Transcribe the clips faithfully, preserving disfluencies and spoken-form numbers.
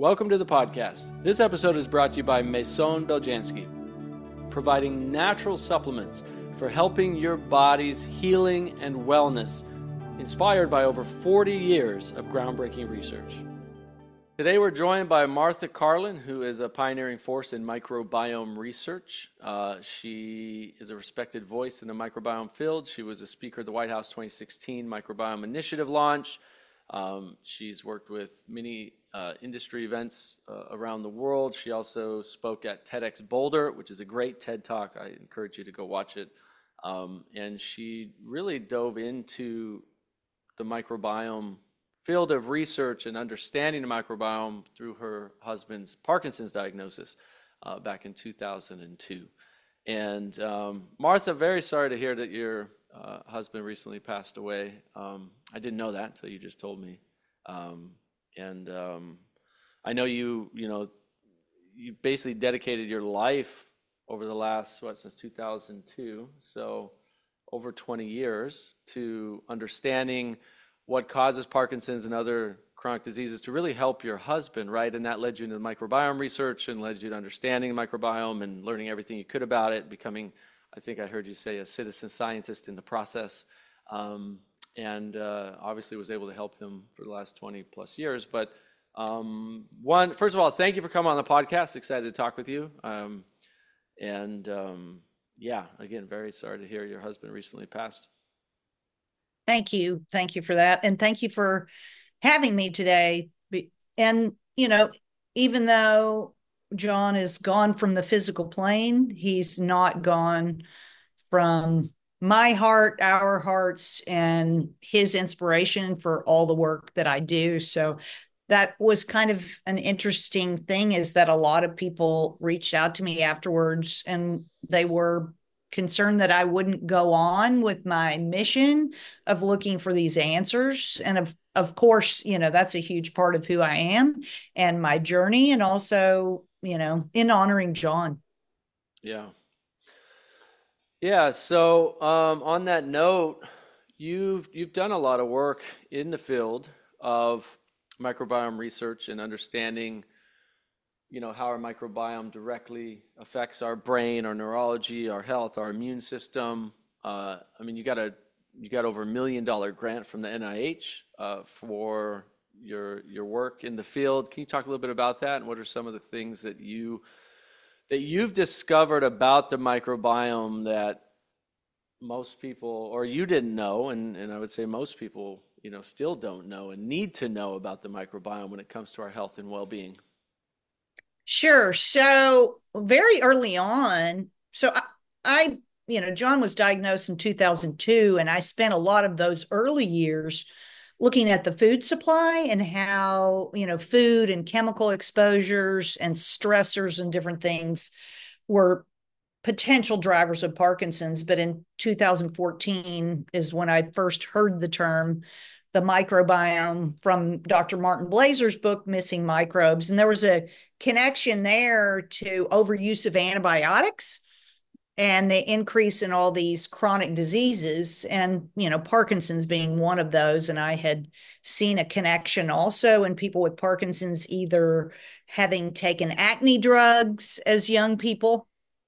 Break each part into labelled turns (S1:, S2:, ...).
S1: Welcome to the podcast. This episode is brought to you by Maison Beljanski, providing natural supplements for helping your body's healing and wellness, inspired by over forty years of groundbreaking research. Today we're joined by Martha Carlin, who is a pioneering force in microbiome research. Uh, she is a respected voice in the microbiome field. She was a speaker at the White House twenty sixteen Microbiome Initiative launch. Um, she's worked with many uh, industry events uh, around the world. She also spoke at TEDx Boulder, which is a great TED Talk. I encourage you to go watch it. Um, and she really dove into the microbiome field of research and understanding the microbiome through her husband's Parkinson's diagnosis uh, back in two thousand two. And um, Martha, very sorry to hear that your uh, husband recently passed away. Um, I didn't know that until you just told me. Um, and um, I know you, you know, you basically dedicated your life over the last, what, since two thousand two, so over twenty years, to understanding what causes Parkinson's and other chronic diseases to really help your husband, right? And that led you into microbiome research and led you to understanding the microbiome and learning everything you could about it, becoming, I think I heard you say, a citizen scientist in the process. Um, and uh, obviously was able to help him for the last twenty plus years. But um, one, first of all, thank you for coming on the podcast. Excited to talk with you. Um, and um, yeah, again, very sorry to hear your husband recently passed.
S2: Thank you. Thank you for that. And thank you for having me today. And, you know, even though John is gone from the physical plane, he's not gone from my heart, our hearts, and his inspiration for all the work that I do. So that was kind of an interesting thing, is that a lot of people reached out to me afterwards and they were concerned that I wouldn't go on with my mission of looking for these answers. And of, of course, you know, that's a huge part of who I am and my journey, and also, you know, in honoring John.
S1: Yeah. Yeah, so um, on that note, you've you've done a lot of work in the field of microbiome research and understanding, you know, how our microbiome directly affects our brain, our neurology, our health, our immune system. Uh, I mean, you got a you got over a million dollar grant from the N I H uh, for your your work in the field. Can you talk a little bit about that, and what are some of the things that you that you've discovered about the microbiome that most people, or you didn't know, and, and I would say most people, you know, still don't know and need to know about the microbiome when it comes to our health and well-being?
S2: Sure. So very early on, so I, I, you know, John was diagnosed in two thousand two, and I spent a lot of those early years looking at the food supply and how, you know, food and chemical exposures and stressors and different things were potential drivers of Parkinson's. But in two thousand fourteen is when I first heard the term the microbiome from Doctor Martin Blazer's book, Missing Microbes. And there was a connection there to overuse of antibiotics and the increase in all these chronic diseases, and, you know, Parkinson's being one of those. And I had seen a connection also in people with Parkinson's either having taken acne drugs as young people,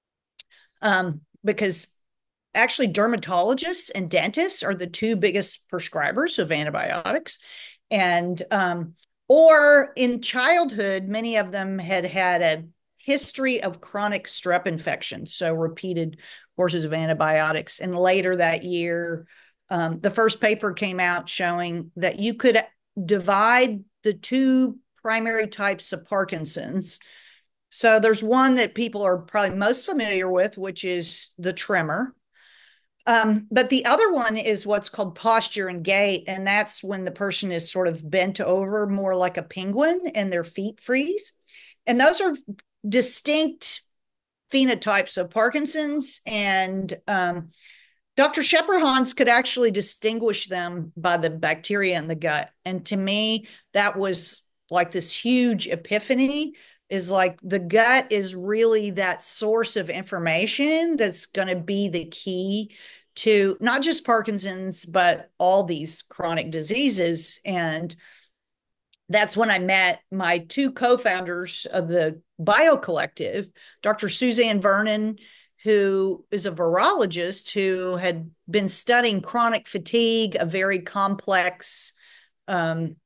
S2: um, because actually dermatologists and dentists are the two biggest prescribers of antibiotics. And um, or in childhood, many of them had had a history of chronic strep infections, so repeated courses of antibiotics. And later that year, um, the first paper came out showing that you could divide the two primary types of Parkinson's. So there's one that people are probably most familiar with, which is the tremor. Um, but the other one is what's called posture and gait, and that's when the person is sort of bent over more like a penguin and their feet freeze. And those are distinct phenotypes of Parkinson's. And um, Doctor Shepherd-Hans could actually distinguish them by the bacteria in the gut. And to me, that was like this huge epiphany, is like the gut is really that source of information that's going to be the key to not just Parkinson's, but all these chronic diseases. And that's when I met my two co-founders of the Bio Collective, Doctor Suzanne Vernon, who is a virologist who had been studying chronic fatigue, a very complex, um,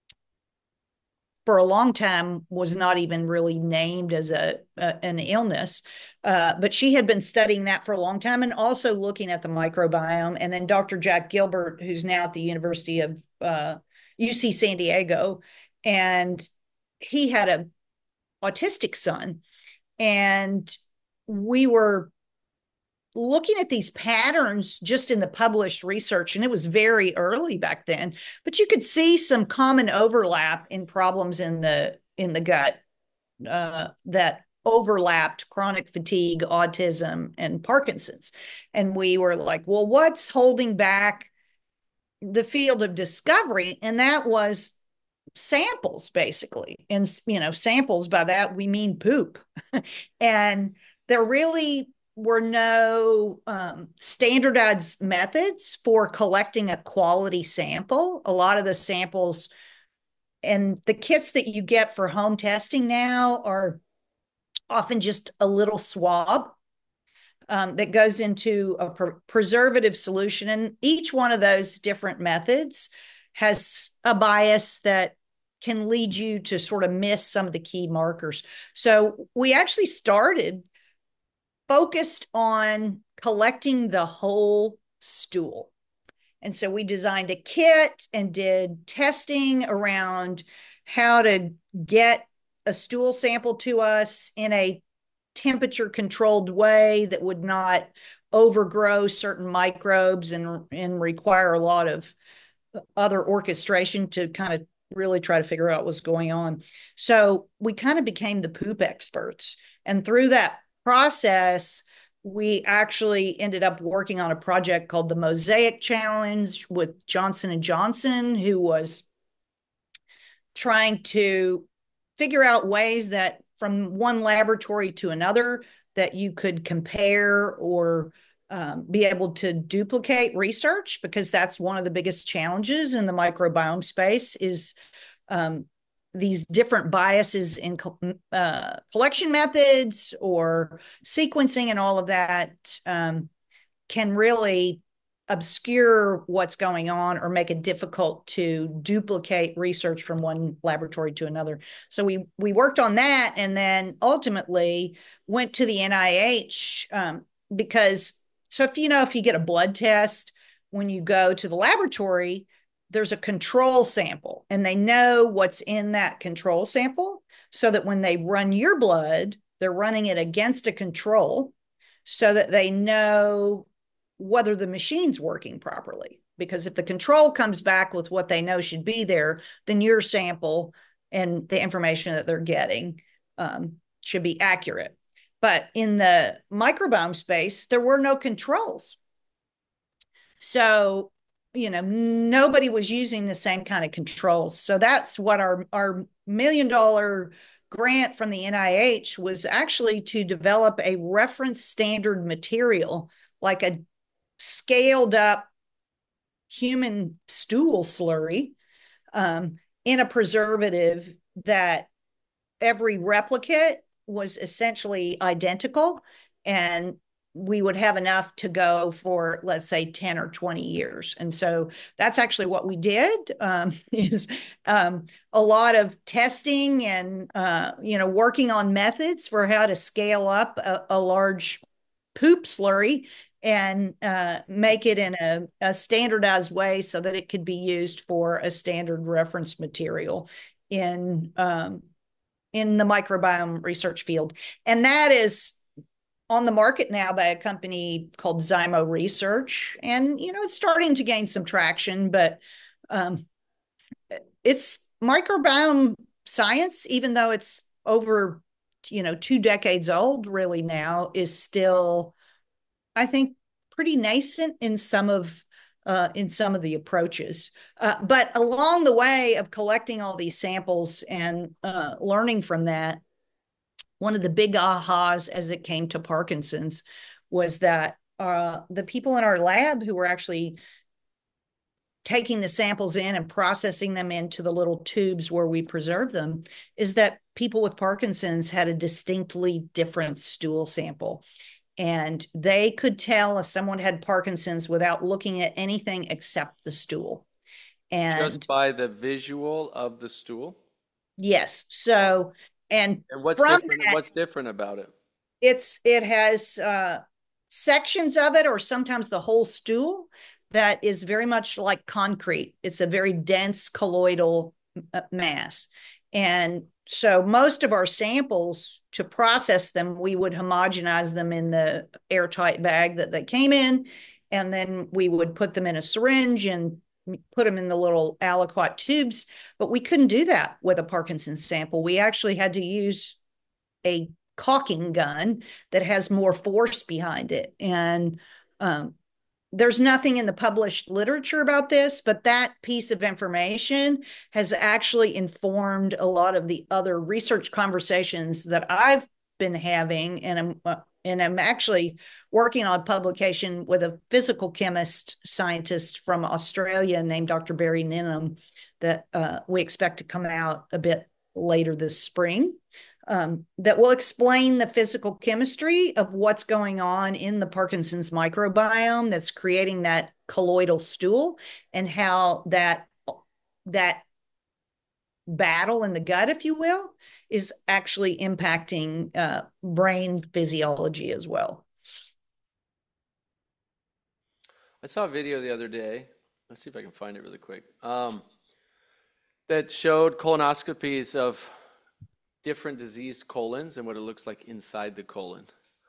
S2: for a long time was not even really named as a, a an illness, uh, but she had been studying that for a long time and also looking at the microbiome. And then Doctor Jack Gilbert, who's now at the University of uh, U C San Diego, and he had a autistic son, and we were looking at these patterns just in the published research, and it was very early back then, but you could see some common overlap in problems in the in the gut uh, that overlapped chronic fatigue, autism, and Parkinson's. And we were like, well, what's holding back the field of discovery? And that was samples, basically. And, you know, samples, by that we mean poop. And there really were no um, standardized methods for collecting a quality sample. A lot of the samples and the kits that you get for home testing now are often just a little swab um, that goes into a pre- preservative solution. And each one of those different methods has a bias that can lead you to sort of miss some of the key markers. So we actually started focused on collecting the whole stool. And so we designed a kit and did testing around how to get a stool sample to us in a temperature controlled way that would not overgrow certain microbes and, and require a lot of other orchestration to kind of really try to figure out what's going on. So we kind of became the poop experts. And through that process, we actually ended up working on a project called the Mosaic Challenge with Johnson and Johnson, who was trying to figure out ways that from one laboratory to another that you could compare or um, be able to duplicate research, because that's one of the biggest challenges in the microbiome space is um, these different biases in uh, collection methods or sequencing and all of that um, can really obscure what's going on or make it difficult to duplicate research from one laboratory to another. So we we worked on that, and then ultimately went to the N I H um, because so if you know if you get a blood test when you go to the laboratory, there's a control sample, and they know what's in that control sample, so that when they run your blood, they're running it against a control, so that they know whether the machine's working properly. Because if the control comes back with what they know should be there, then your sample and the information that they're getting um, should be accurate. But in the microbiome space, there were no controls. So, you know, nobody was using the same kind of controls. So that's what our, our million dollar grant from the N I H was actually to develop a reference standard material, like a scaled up human stool slurry um, in a preservative that every replicate was essentially identical, and we would have enough to go for, let's say, ten or twenty years. And so that's actually what we did um, is um, a lot of testing and, uh, you know, working on methods for how to scale up a, a large poop slurry and uh, make it in a, a standardized way so that it could be used for a standard reference material in um, in the microbiome research field. And that is on the market now by a company called Zymo Research. And, you know, it's starting to gain some traction, but um, it's microbiome science, even though it's over, you know, two decades old really now, is still, I think, pretty nascent in some of uh, in some of the approaches. Uh, but along the way of collecting all these samples and uh, learning from that, one of the big ahas as it came to Parkinson's was that uh, the people in our lab who were actually taking the samples in and processing them into the little tubes where we preserve them, is that people with Parkinson's had a distinctly different stool sample. And they could tell if someone had Parkinson's without looking at anything except the stool.
S1: Just
S2: And
S1: by the visual of the stool?
S2: yes, so, and
S1: And what's
S2: from
S1: different
S2: that,
S1: what's different about it?
S2: it's it has uh, sections of it, or sometimes the whole stool, that is very much like concrete. It's a very dense colloidal uh, mass. And so most of our samples, to process them, we would homogenize them in the airtight bag that they came in, and then we would put them in a syringe and put them in the little aliquot tubes. But we couldn't do that with a Parkinson's sample. We actually had to use a caulking gun that has more force behind it. And um, there's nothing in the published literature about this, but that piece of information has actually informed a lot of the other research conversations that I've been having. And I'm, uh, and I'm actually working on a publication with a physical chemist scientist from Australia named Doctor Barry Ninham that uh, we expect to come out a bit later this spring. Um, that will explain the physical chemistry of what's going on in the Parkinson's microbiome that's creating that colloidal stool, and how that that battle in the gut, if you will, is actually impacting uh, brain physiology as well.
S1: I saw a video the other day. Let's see if I can find it really quick. Um, that showed colonoscopies of different diseased colons and what it looks like inside the colon.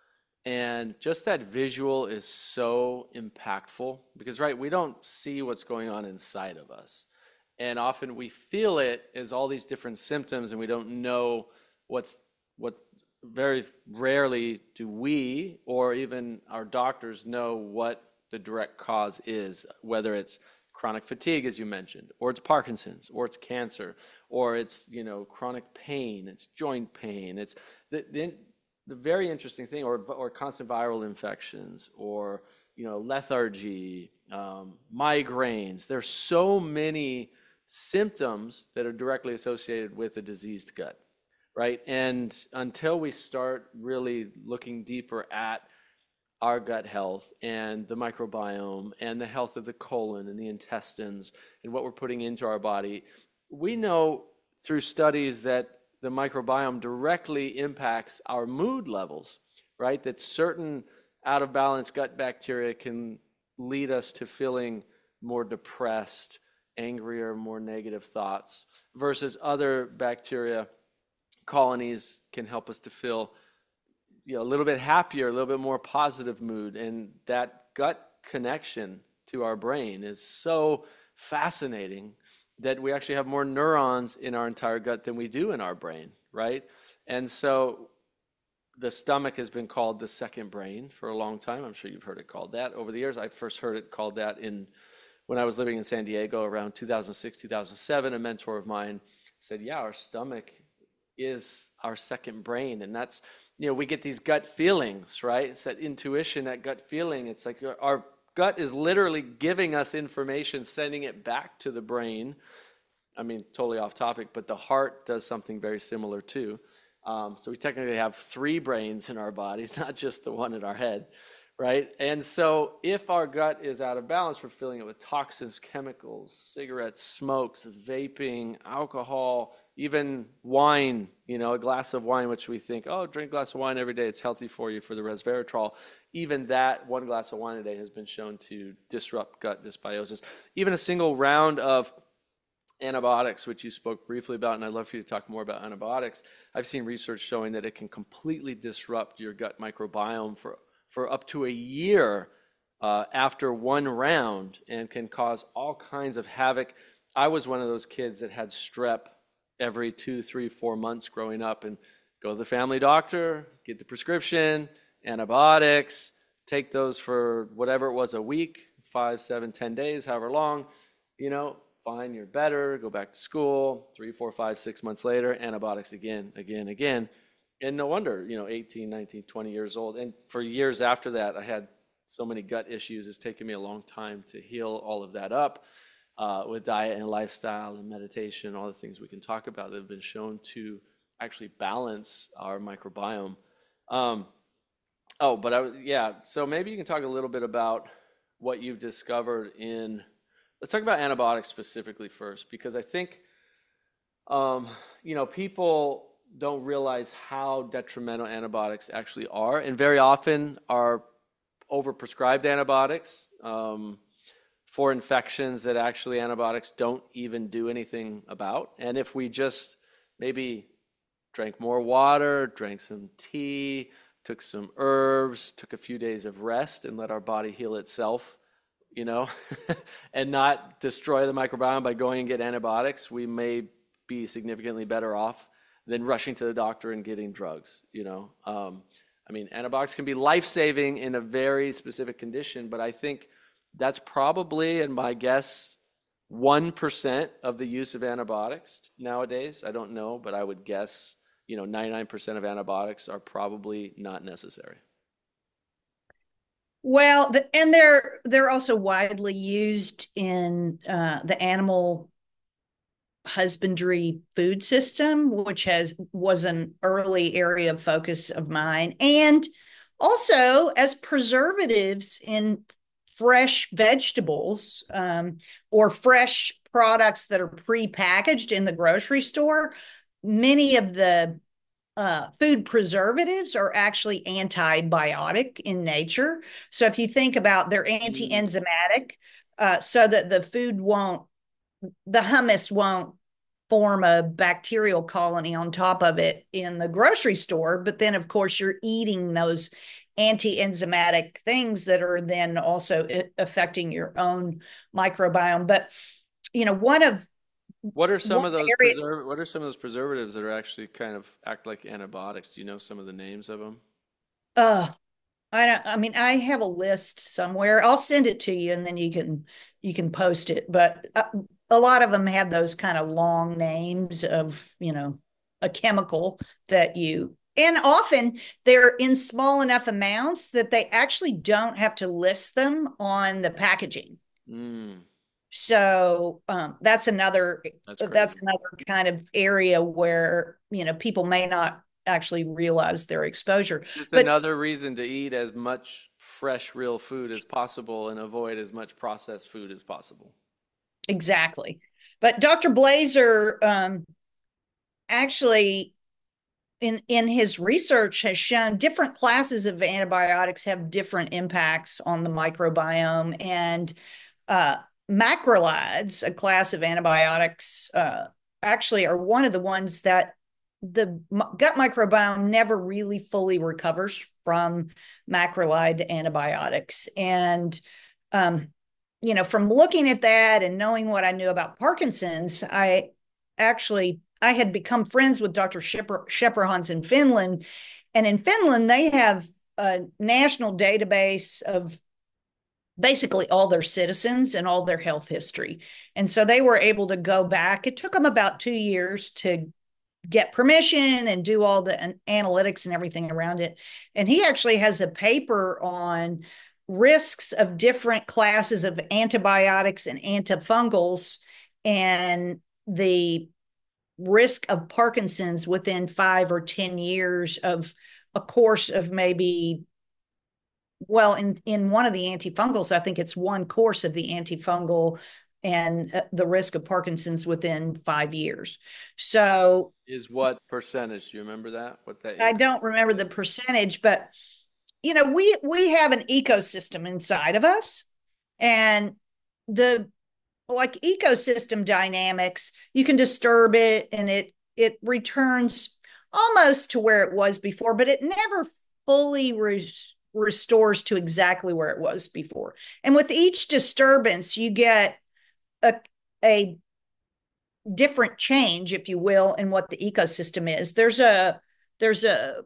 S1: And just that visual is so impactful because, right, we don't see what's going on inside of us. And often we feel it as all these different symptoms and we don't know what's, what very rarely do we or even our doctors know what the direct cause is, whether it's chronic fatigue, as you mentioned, or it's Parkinson's, or it's cancer, or it's, you know, chronic pain, it's joint pain, it's the, the, the very interesting thing, or, or constant viral infections, or, you know, lethargy, um, migraines. There's so many symptoms that are directly associated with a diseased gut, right? And until we start really looking deeper at our gut health and the microbiome and the health of the colon and the intestines and what we're putting into our body, we know through studies that the microbiome directly impacts our mood levels, right? That certain out of balance gut bacteria can lead us to feeling more depressed, angrier, more negative thoughts, versus other bacteria colonies can help us to feel, you know, a little bit happier, a little bit more positive mood. And that gut connection to our brain is so fascinating that we actually have more neurons in our entire gut than we do in our brain, right? And so the stomach has been called the second brain for a long time. I'm sure you've heard it called that over the years. I first heard it called that in when I was living in San Diego around two thousand six, two thousand seven. A mentor of mine said, yeah, our stomach is our second brain. And that's, you know, we get these gut feelings, right? It's that intuition, that gut feeling. It's like our gut is literally giving us information, sending it back to the brain. I mean, totally off topic, but the heart does something very similar too. Um, so we technically have three brains in our bodies, not just the one in our head, right? And so if our gut is out of balance, we're filling it with toxins, chemicals, cigarettes, smokes, vaping, alcohol, even wine, you know, a glass of wine, which we think, oh, drink a glass of wine every day, it's healthy for you for the resveratrol. Even that one glass of wine a day has been shown to disrupt gut dysbiosis. Even a single round of antibiotics, which you spoke briefly about, and I'd love for you to talk more about antibiotics. I've seen research showing that it can completely disrupt your gut microbiome for, for up to a year uh, after one round and can cause all kinds of havoc. I was one of those kids that had strep every two, three, four months growing up, and go to the family doctor, get the prescription, antibiotics, take those for whatever it was, a week, five, seven, ten days, however long, you know, fine, you're better, go back to school, three, four, five, six months later, antibiotics again, again, again. And no wonder, you know, eighteen, nineteen, twenty years old. And for years after that, I had so many gut issues. It's taken me a long time to heal all of that up. uh, with diet and lifestyle and meditation, all the things we can talk about that have been shown to actually balance our microbiome. Um, oh, but I, yeah, so maybe you can talk a little bit about what you've discovered in, let's talk about antibiotics specifically first, because I think, um, you know, people don't realize how detrimental antibiotics actually are, and very often are overprescribed antibiotics um, for infections that actually antibiotics don't even do anything about. And if we just maybe drank more water, drank some tea, took some herbs, took a few days of rest, and let our body heal itself, you know, and not destroy the microbiome by going and get antibiotics, we may be significantly better off than rushing to the doctor and getting drugs, you know. Um, I mean, antibiotics can be life-saving in a very specific condition, but I think that's probably, in my guess, one percent of the use of antibiotics nowadays. I don't know, but I would guess, you know, ninety-nine percent of antibiotics are probably not necessary.
S2: Well, the, and they're they're also widely used in uh, the animal husbandry food system, which has was an early area of focus of mine, and also as preservatives in fresh vegetables um, or fresh products that are pre-packaged in the grocery store. Many of the uh, food preservatives are actually antibiotic in nature. So if you think about, they're
S1: Mm.
S2: anti-enzymatic, uh, so that the food won't, the hummus won't form a bacterial colony on top of it in the grocery store. But then, of course, you're eating those anti-enzymatic things that are then also affecting your own microbiome. But, you know, one of
S1: What are some
S2: one
S1: of those
S2: area,
S1: preserv what are some of those preservatives that are actually kind of act like antibiotics? Do you know some of the names of them?
S2: uh, I don't, I mean, I have a list somewhere. I'll send it to you and then you can you can post it. But uh, a lot of them have those kind of long names of, you know, a chemical that you, and often they're in small enough amounts that they actually don't have to list them on the packaging.
S1: Mm,
S2: So um, that's another
S1: that's
S2: that's
S1: crazy.
S2: another kind of area where, you know, people may not actually realize their exposure.
S1: Just
S2: But
S1: another reason to eat as much fresh, real food as possible and avoid as much processed food as possible.
S2: exactly. But Doctor Blazer um, actually, in in his research, has shown different classes of antibiotics have different impacts on the microbiome, and uh, macrolides, a class of antibiotics, uh, actually are one of the ones that the gut microbiome never really fully recovers from macrolide antibiotics. And um, you know, from looking at that and knowing what I knew about Parkinson's, I actually I had become friends with Doctor Shepperhans in Finland, and in Finland they have a national database of basically all their citizens and all their health history. And so they were able to go back. It took them about two years to get permission and do all the analytics and everything around it. And he actually has a paper on risks of different classes of antibiotics and antifungals and the risk of Parkinson's within five or ten years of a course of maybe, well, in, in one of the antifungals, I think it's one course of the antifungal and uh, the risk of Parkinson's within five years. So
S1: Is what percentage? Do you remember that? What that
S2: I
S1: increase
S2: don't remember the
S1: was?
S2: percentage, but you know, we we have an ecosystem inside of us, and the like ecosystem dynamics, you can disturb it and it it returns almost to where it was before, but it never fully re- restores to exactly where it was before. And with each disturbance, you get a a different change, if you will, in what the ecosystem is. There's a there's a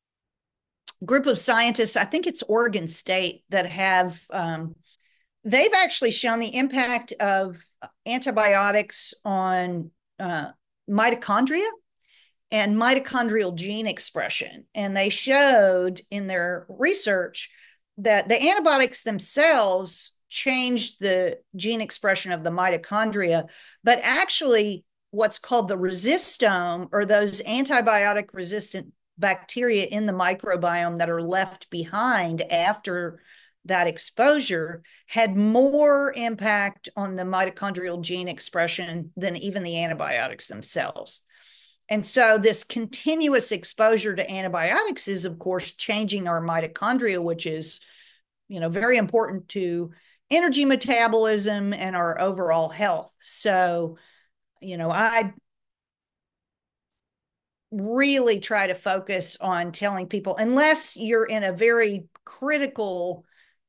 S2: group of scientists, I think it's Oregon State, that have um, they've actually shown the impact of antibiotics on uh, mitochondria and mitochondrial gene expression. And they showed in their research that the antibiotics themselves change the gene expression of the mitochondria, but actually what's called the resistome, or those antibiotic resistant bacteria in the microbiome that are left behind after that exposure, had more impact on the mitochondrial gene expression than even the antibiotics themselves. And so this continuous exposure to antibiotics is, of course, changing our mitochondria, which is, you know, very important to energy metabolism and our overall health. So, you know, I really try to focus on telling people, unless you're in a very critical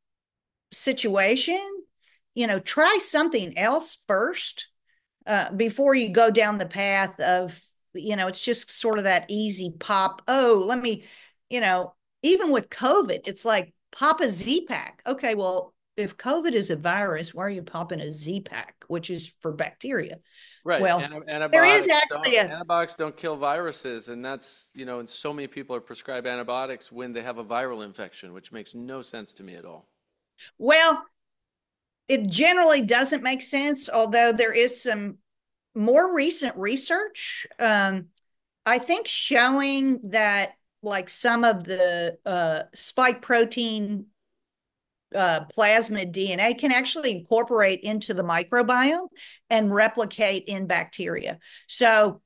S2: situation, you know, try something else first uh, before you go down the path of, you know, it's just sort of that easy pop. Oh, let me, you know, even with COVID, it's like pop a Z-Pack. Okay, well, if COVID is a virus, why are you popping a Z-Pack, which is for bacteria?
S1: Right.
S2: Well,
S1: Anti-
S2: there is
S1: antibiotics
S2: actually
S1: don't
S2: a,
S1: antibiotics don't kill viruses, and that's, you know, and so many people are prescribed antibiotics when they have a viral infection, which makes no sense to me at all.
S2: well, it generally doesn't make sense, although there is some more recent research, um, I think, showing that like some of the uh, spike protein uh, plasmid D N A can actually incorporate into the microbiome and replicate in bacteria. So,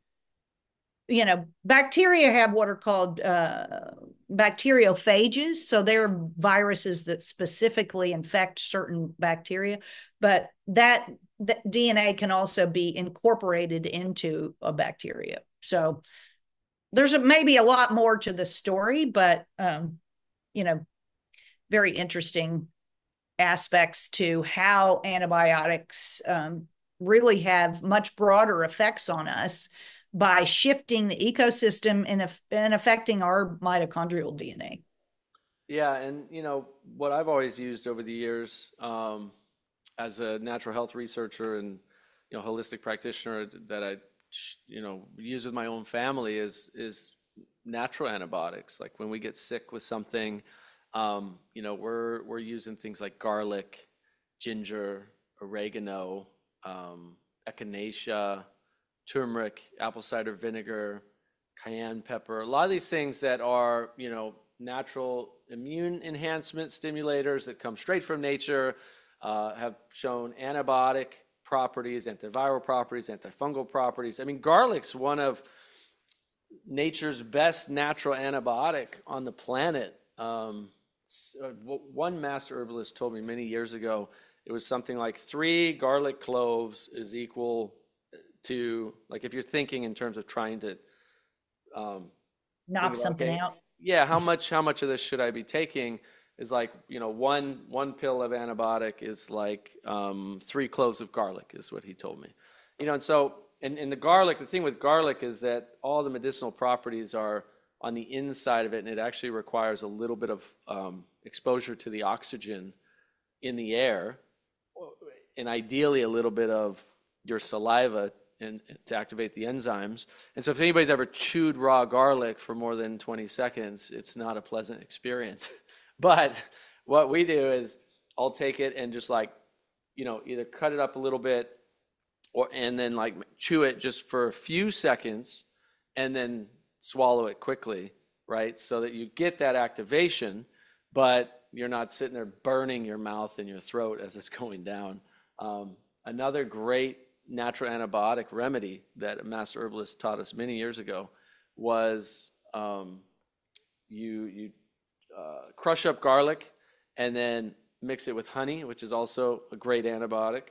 S2: you know, bacteria have what are called uh, bacteriophages. So they're viruses that specifically infect certain bacteria, but that, that D N A can also be incorporated into a bacteria. So there's a, maybe a lot more to the story, but, um, you know, very interesting aspects to how antibiotics um, really have much broader effects on us by shifting the ecosystem and, and affecting our mitochondrial D N A.
S1: Yeah, and you know what I've always used over the years, um, as a natural health researcher and, you know, holistic practitioner, that I, you know, use with my own family is is natural antibiotics. Like when we get sick with something, um, you know, we're we're using things like garlic, ginger, oregano, um, echinacea, turmeric, apple cider vinegar, cayenne pepper. A lot of these things that are, you know, natural immune enhancement stimulators that come straight from nature, uh, have shown antibiotic properties, antiviral properties, antifungal properties. I mean, garlic's one of nature's best natural antibiotic on the planet. Um, one master herbalist told me many years ago, it was something like three garlic cloves is equal to, like, if you're thinking in terms of trying to um, think
S2: Knock
S1: about,
S2: something
S1: okay,
S2: out.
S1: yeah, how much how much of this should I be taking? Is like, you know, one one pill of antibiotic is like um, three cloves of garlic, is what he told me. You know, and so and, and the garlic, the thing with garlic is that all the medicinal properties are on the inside of it, and it actually requires a little bit of um, exposure to the oxygen in the air, and ideally a little bit of your saliva and to activate the enzymes. And so if anybody's ever chewed raw garlic for more than twenty seconds, it's not a pleasant experience. But what we do is I'll take it and just, like, you know, either cut it up a little bit, or and then like chew it just for a few seconds and then swallow it quickly, right? So that you get that activation, but you're not sitting there burning your mouth and your throat as it's going down. Um, another great natural antibiotic remedy that a master herbalist taught us many years ago was um, you you uh, crush up garlic and then mix it with honey, which is also a great antibiotic,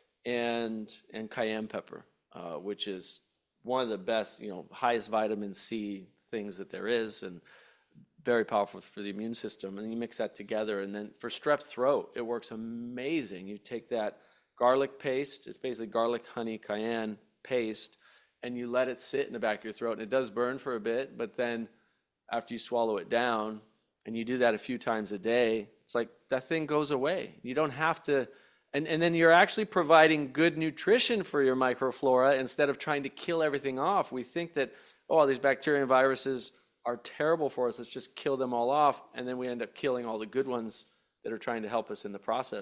S1: and and cayenne pepper, uh, which is one of the best, you know, highest vitamin C things that there is, and very powerful for the immune system. And you mix that together, and then for strep throat, it works amazing. You take that garlic paste, it's basically garlic, honey, cayenne paste, and you let it sit in the back of your throat. And it does burn for a bit, but then after you swallow it down, and you do that a few times a day, it's like that thing goes away. You don't have to, and, and then you're actually providing good nutrition for your microflora instead of trying to kill everything off. We think that, oh, these bacteria and viruses are terrible for us, let's just kill them all off, and then we end up killing all the good ones that are trying to help us in the process.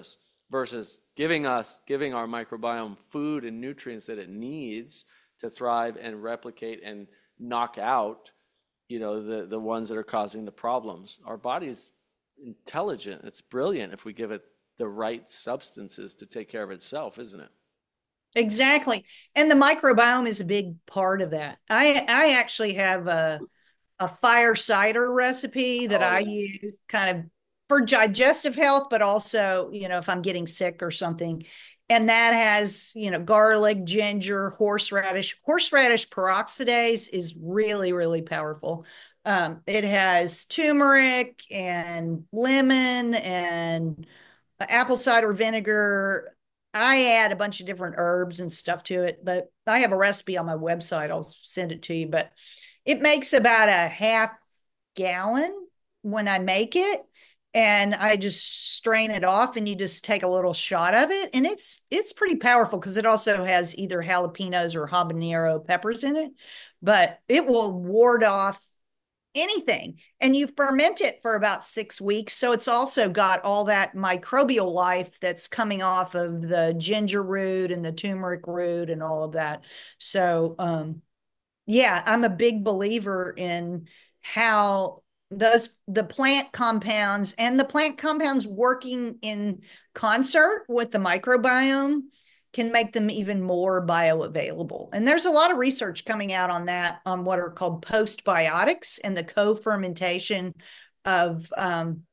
S1: versus giving us, giving our microbiome food and nutrients that it needs to thrive and replicate and knock out, you know, the, the ones that are causing the problems. Our body's intelligent. It's brilliant if we give it the right substances to take care of itself, isn't it?
S2: Exactly. And the microbiome is a big part of that. I I actually have a a fire cider recipe that
S1: Oh
S2: I
S1: yeah.
S2: use kind of for digestive health, but also, you know, if I'm getting sick or something. And that has, you know, garlic, ginger, horseradish. Horseradish peroxidase is really, really powerful. Um, it has turmeric and lemon and apple cider vinegar. I add a bunch of different herbs and stuff to it, but I have a recipe on my website. I'll send it to you. But it makes about a half gallon when I make it. And I just strain it off and you just take a little shot of it. And it's it's pretty powerful because it also has either jalapenos or habanero peppers in it. But it will ward off anything, and you ferment it for about six weeks, so it's also got all that microbial life that's coming off of the ginger root and the turmeric root and all of that. So um yeah, I'm a big believer in how those the plant compounds and the plant compounds working in concert with the microbiome can make them even more bioavailable. And there's a lot of research coming out on that, on what are called postbiotics and the co-fermentation of um,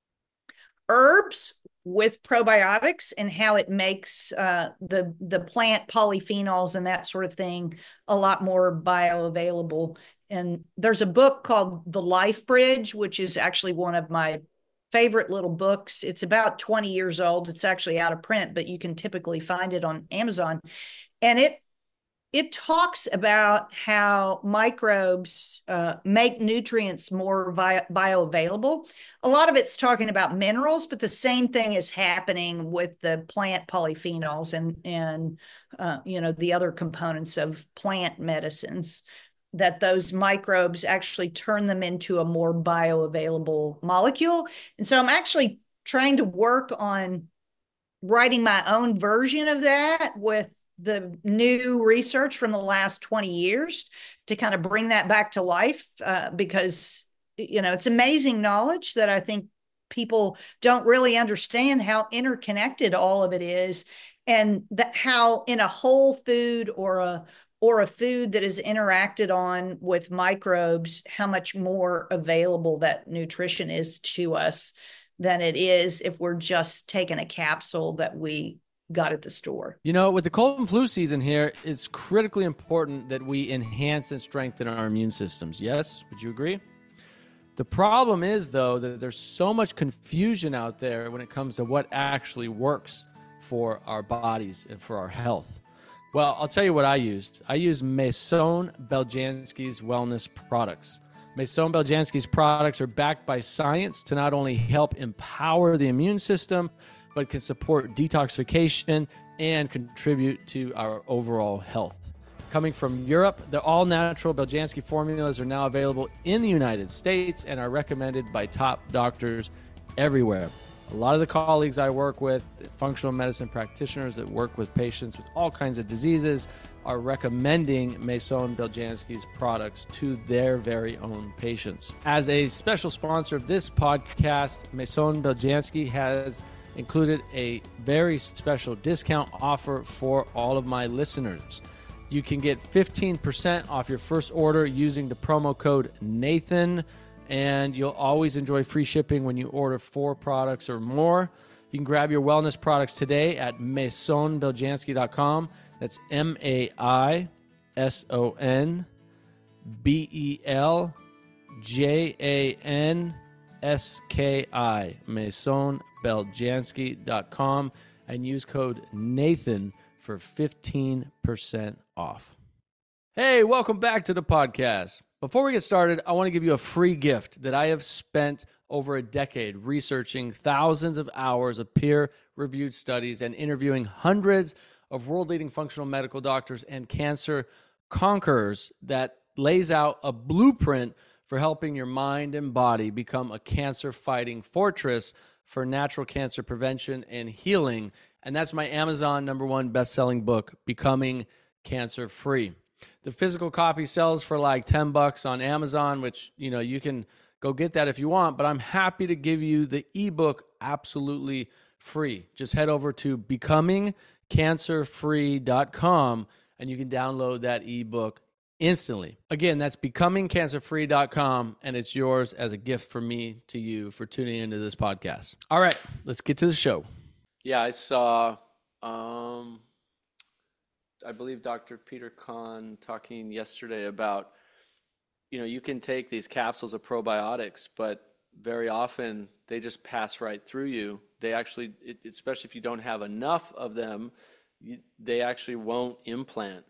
S2: herbs with probiotics and how it makes uh, the the plant polyphenols and that sort of thing a lot more bioavailable. And there's a book called The Life Bridge, which is actually one of my favorite little books. It's about twenty years old. It's actually out of print, but you can typically find it on Amazon. And it it talks about how microbes uh, make nutrients more vi- bioavailable. A lot of it's talking about minerals, but the same thing is happening with the plant polyphenols and and uh, you know, the other components of plant medicines, that those microbes actually turn them into a more bioavailable molecule. And so I'm actually trying to work on writing my own version of that with the new research from the last twenty years to kind of bring that back to life, uh, because, you know, it's amazing knowledge that I think people don't really understand how interconnected all of it is, and that how in a whole food or a or a food that is interacted on with microbes, how much more available that nutrition is to us than it is if we're just taking a capsule that we got at the store.
S1: You know, with the cold and flu season here, it's critically important that we enhance and strengthen our immune systems. Yes? Would you agree? The problem is, though, that there's so much confusion out there when it comes to what actually works for our bodies and for our health. Well, I'll tell you what I used. I used Maison Beljanski's wellness products. Maison Beljanski's products are backed by science to not only help empower the immune system, but can support detoxification and contribute to our overall health. Coming from Europe, the all-natural Beljanski formulas are now available in the United States and are recommended by top doctors everywhere. A lot of the colleagues I work with, functional medicine practitioners that work with patients with all kinds of diseases, are recommending Maison Beljanski's products to their very own patients. As a special sponsor of this podcast, Maison Beljanski has included a very special discount offer for all of my listeners. You can get fifteen percent off your first order using the promo code Nathan, and you'll always enjoy free shipping when you order four products or more. You can grab your wellness products today at maison beljanski dot com. That's M A I S O N B E L J A N S K I, maison beljanski dot com, and use code Nathan for fifteen percent off. Hey, welcome back to the podcast. Before we get started, I want to give you a free gift that I have spent over a decade researching thousands of hours of peer-reviewed studies and interviewing hundreds of world-leading functional medical doctors and cancer conquerors that lays out a blueprint for helping your mind and body become a cancer-fighting fortress for natural cancer prevention and healing. And that's my Amazon number one best-selling book, Becoming Cancer Free. The physical copy sells for like ten bucks on Amazon, which, you know, you can go get that if you want, but I'm happy to give you the ebook absolutely free. Just head over to becoming cancer free dot com and you can download that ebook instantly. Again, that's becoming cancer free dot com, and it's yours as a gift from me to you for tuning into this podcast. All right, let's get to the show. Yeah, I saw, um, I believe Doctor Peter Kahn talking yesterday about, you know, you can take these capsules of probiotics, but very often they just pass right through you. They actually, it, especially if you don't have enough of them, you, they actually won't implant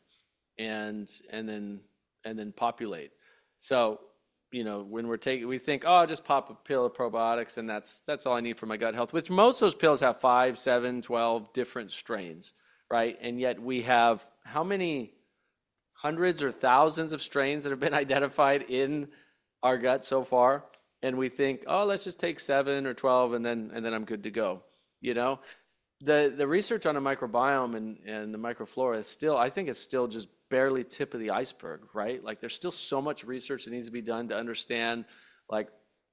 S1: and and then and then populate. So, you know, when we're taking, we think, oh, I'll just pop a pill of probiotics and that's that's all I need for my gut health, which most of those pills have five, seven, twelve different strains, right? And yet we have how many hundreds or thousands of strains that have been identified in our gut so far, and we think, oh, let's just take seven or twelve and then and then I'm good to go. You know, the the research on the microbiome and and the microflora is still, I think it's still just barely tip of the iceberg, right? Like there's still so much research that needs to be done to understand like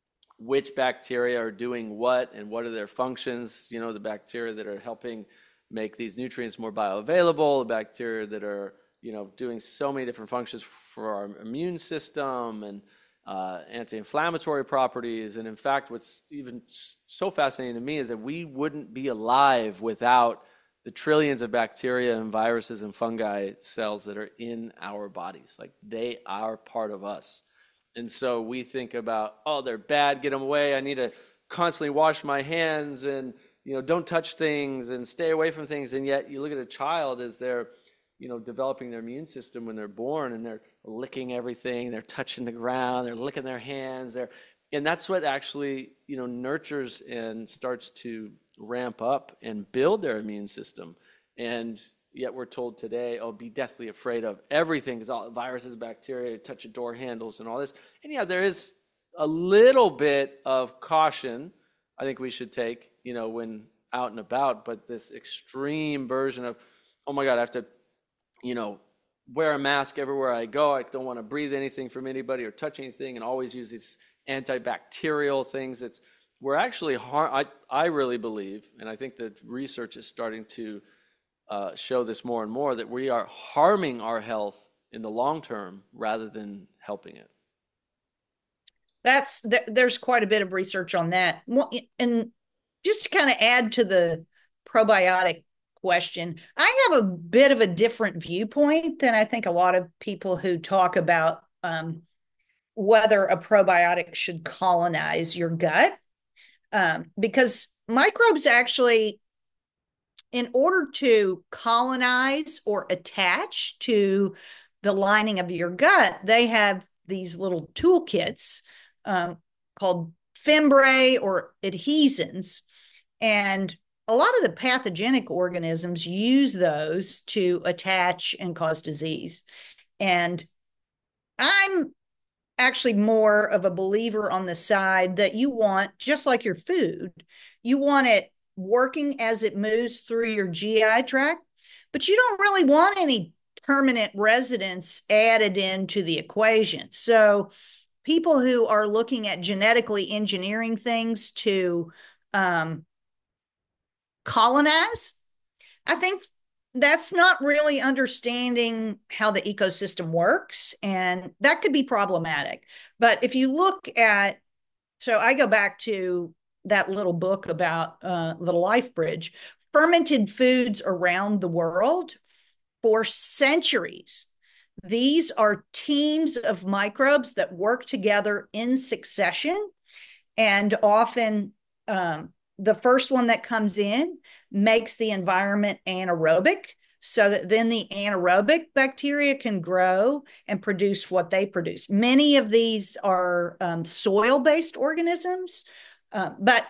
S1: which bacteria are doing what and what are their functions. You know, the bacteria that are helping make these nutrients more bioavailable, the bacteria that are, you know, doing so many different functions for our immune system and uh, anti-inflammatory properties. And in fact, what's even so fascinating to me is that we wouldn't be alive without the trillions of bacteria and viruses and fungi cells that are in our bodies. Like they are part of us. And so we think about, oh, they're bad, get them away. I need to constantly wash my hands and, you know, don't touch things and stay away from things. And yet you look at a child as they're, you know, developing their immune system when they're born and they're licking everything, they're touching the ground, they're licking their hands, they're, and that's what actually, you know, nurtures and starts to ramp up and build their immune system. And yet we're told today, oh, be deathly afraid of everything because all viruses, bacteria, touch your door handles and all this. And yeah, there is a little bit of caution I think we should take, you know, when out and about, but this extreme version of, oh my God, I have to, you know, wear a mask everywhere I go. I don't want to breathe anything from anybody or touch anything, and always use these antibacterial things. It's we're actually har- I I really believe, and I think that research is starting to uh, show this more and more, that we are harming our health in the long term rather than helping it.
S2: That's th- there's quite a bit of research on that. And just to kind of add to the probiotic question, I have a bit of a different viewpoint than I think a lot of people who talk about um, whether a probiotic should colonize your gut. Um, because microbes actually, in order to colonize or attach to the lining of your gut, they have these little toolkits um, called fimbriae or adhesins. And a lot of the pathogenic organisms use those to attach and cause disease. And I'm actually more of a believer on the side that you want, just like your food, you want it working as it moves through your G I tract, but you don't really want any permanent residence added into the equation. So people who are looking at genetically engineering things to um, colonize, I think that's not really understanding how the ecosystem works, and that could be problematic. But if you look at, so I go back to that little book about uh, the Life Bridge, fermented foods around the world for centuries. These are teams of microbes that work together in succession, and often um, the first one that comes in makes the environment anaerobic, so that then the anaerobic bacteria can grow and produce what they produce. Many of these are um, soil-based organisms, uh, but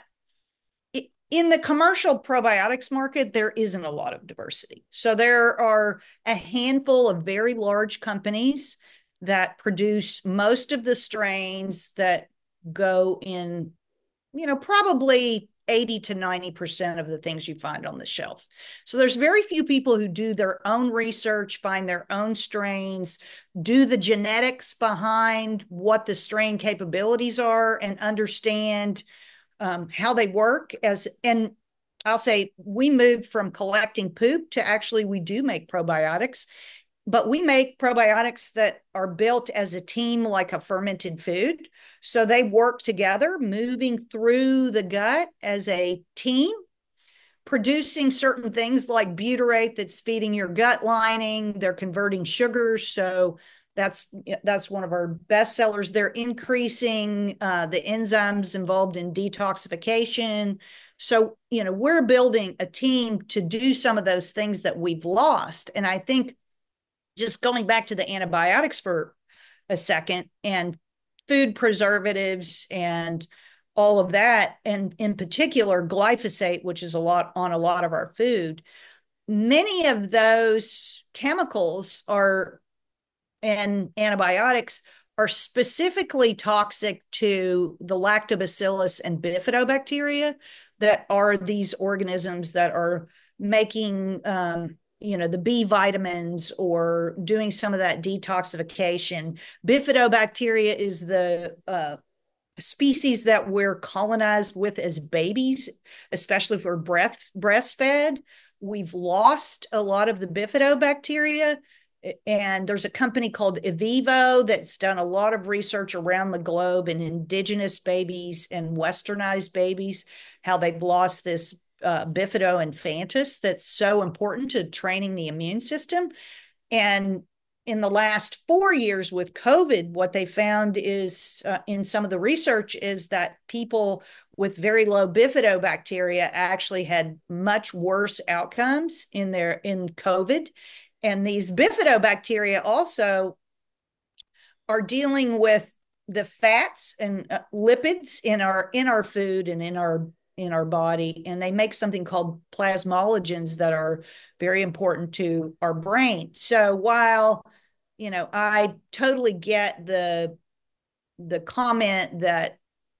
S2: in the commercial probiotics market, there isn't a lot of diversity. So there are a handful of very large companies that produce most of the strains that go in, you know, probably eighty to ninety percent of the things you find on the shelf. So there's very few people who do their own research, find their own strains, do the genetics behind what the strain capabilities are, and understand um, how they work. As and I'll say we moved from collecting poop to actually we do make probiotics, but we make probiotics that are built as a team like a fermented food. So they work together, moving through the gut as a team, producing certain things like butyrate that's feeding your gut lining. They're converting sugars. So that's that's one of our best sellers. They're increasing uh, the enzymes involved in detoxification. So, you know, we're building a team to do some of those things that we've lost. And I think just going back to the antibiotics for a second, and food preservatives and all of that, and in particular glyphosate, which is a lot on a lot of our food, many of those chemicals are and antibiotics are specifically toxic to the lactobacillus and bifidobacteria, that are these organisms that are making um, you know, the B vitamins or doing some of that detoxification. Bifidobacteria is the uh, species that we're colonized with as babies, especially if we're breast, breastfed. We've lost a lot of the bifidobacteria. And there's a company called Evivo that's done a lot of research around the globe in indigenous babies and westernized babies, how they've lost this uh, bifido infantis that's so important to training the immune system. And in the last four years with COVID, what they found is uh, in some of the research is that people with very low bifidobacteria actually had much worse outcomes in their in COVID. And these bifidobacteria also are dealing with the fats and uh, lipids in our in our food and in our in our body, and they make something called plasmalogens that are very important to our brain. So while, you know, I totally get the the comment that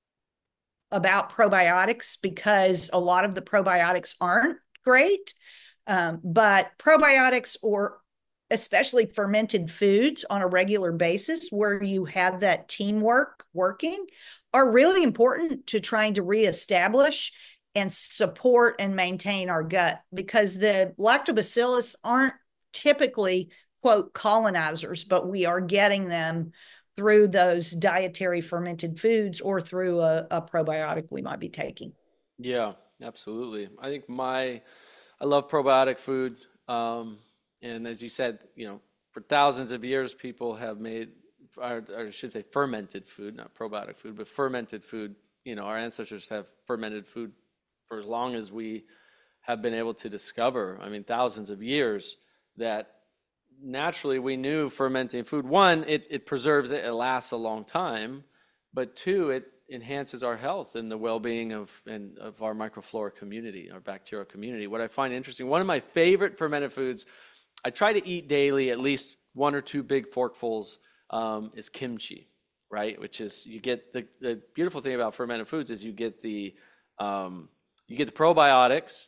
S2: about probiotics, because a lot of the probiotics aren't great, um, but probiotics, or especially fermented foods on a regular basis where you have that teamwork working, are really important to trying to reestablish and support and maintain our gut, because the lactobacillus aren't typically, quote, colonizers, but we are getting them through those dietary fermented foods or through a, a probiotic we might be taking.
S1: Yeah, absolutely. I think my, I love probiotic food. Um, and as you said, you know, for thousands of years, people have made, or, or I should say fermented food, not probiotic food, but fermented food. You know, our ancestors have fermented food for as long as we have been able to discover. I mean, thousands of years, that naturally we knew fermenting food. One, it, it preserves it, it lasts a long time, but two, it enhances our health and the well-being of, and, of our microflora community, our bacterial community. What I find interesting, one of my favorite fermented foods, I try to eat daily, at least one or two big forkfuls, um, is kimchi, right? Which is, you get the, the beautiful thing about fermented foods is you get the, um, you get the probiotics,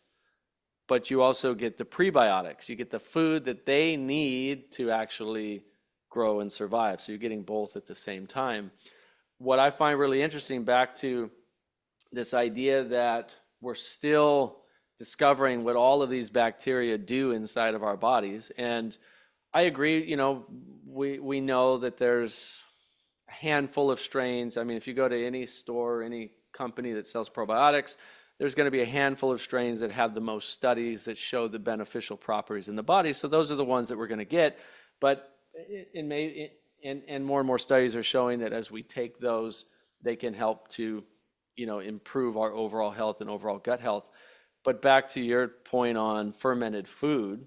S1: but you also get the prebiotics. You get the food that they need to actually grow and survive. So you're getting both at the same time. What I find really interesting, back to this idea that we're still discovering what all of these bacteria do inside of our bodies. And I agree, you know, we, we know that there's a handful of strains. I mean, if you go to any store, any company that sells probiotics, there's going to be a handful of strains that have the most studies that show the beneficial properties in the body. So those are the ones that we're going to get. But it may, it, and, and more and more studies are showing that as we take those, they can help to, you know, improve our overall health and overall gut health. But back to your point on fermented food,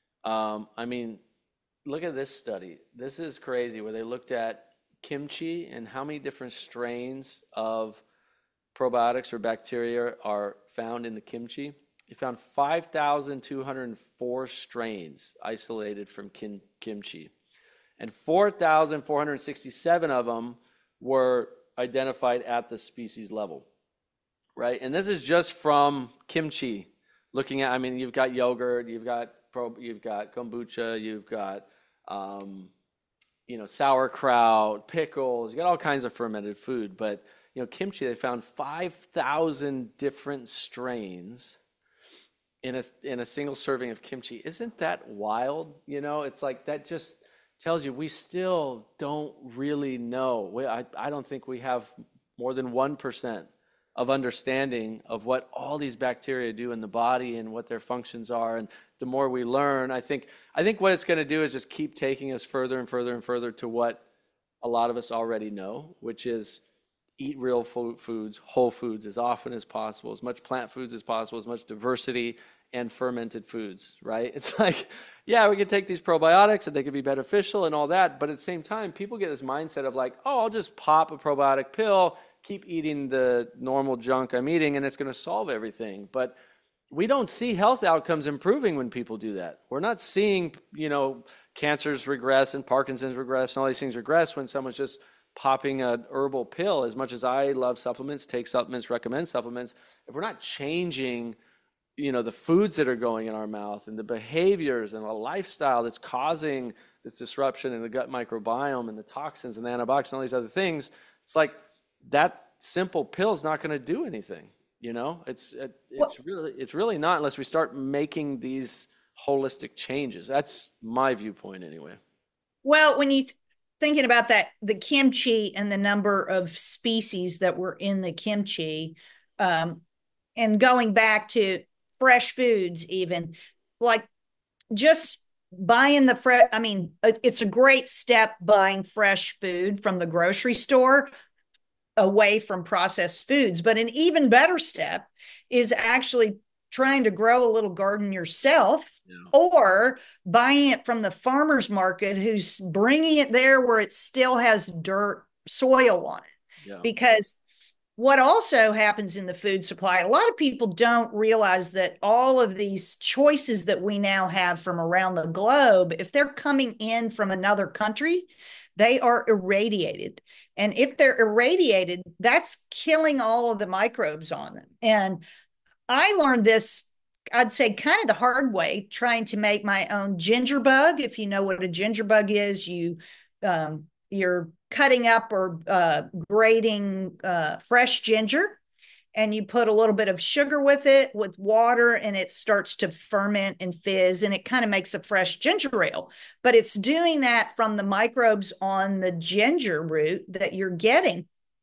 S1: um, I mean, look at this study. This is crazy, where they looked at kimchi and how many different strains of probiotics or bacteria are found in the kimchi. They found five thousand two hundred four strains isolated from kim- kimchi. And four thousand four hundred sixty-seven of them were identified at the species level, right? And this is just from kimchi. Looking at, I mean, you've got yogurt, you've got pro, you've got kombucha, you've got um, you know, sauerkraut, pickles, you got all kinds of fermented food. But, you know, kimchi, they found five thousand different strains in a, in a single serving of kimchi. Isn't that wild? You know, it's like that just tells you we still don't really know. We, I, I don't think we have more than one percent of understanding of what all these bacteria do in the body and what their functions are. And the more we learn, I think I think what it's going to do is just keep taking us further and further and further to what a lot of us already know, which is eat real foods, whole foods as often as possible, as much plant foods as possible, as much diversity and fermented foods, right? It's like, yeah, we can take these probiotics and they can be beneficial and all that, but at the same time, people get this mindset of like, oh, I'll just pop a probiotic pill, keep eating the normal junk I'm eating, and it's going to solve everything. But we don't see health outcomes improving when people do that. We're not seeing, you know, cancers regress and Parkinson's regress and all these things regress when someone's just popping a herbal pill. As much as I love supplements, take supplements, recommend supplements, if we're not changing, you know, the foods that are going in our mouth and the behaviors and the lifestyle that's causing this disruption in the gut microbiome and the toxins and the antibiotics and all these other things, it's like that simple pill is not going to do anything. You know, it's it, it's really it's really not unless we start making these holistic changes. That's my viewpoint anyway.
S2: Well, when you th- thinking about that, the kimchi and the number of species that were in the kimchi, um, and going back to fresh foods, even like just buying the fresh. I mean, it's a great step buying fresh food from the grocery store away from processed foods. But an even better step is actually trying to grow a little garden yourself, yeah, or buying it from the farmer's market who's bringing it there where it still has dirt, soil on it. Yeah. Because what also happens in the food supply, a lot of people don't realize that all of these choices that we now have from around the globe, if they're coming in from another country, they are irradiated. And if they're irradiated, that's killing all of the microbes on them. And I learned this, I'd say, kind of the hard way, trying to make my own ginger bug. If you know what a ginger bug is, you, um, you're cutting up or uh, grating uh, fresh ginger, and you put a little bit of sugar with it, with water, and it starts to ferment and fizz, and it kind of makes a fresh ginger ale. But it's doing that from the microbes on the ginger root that you're getting.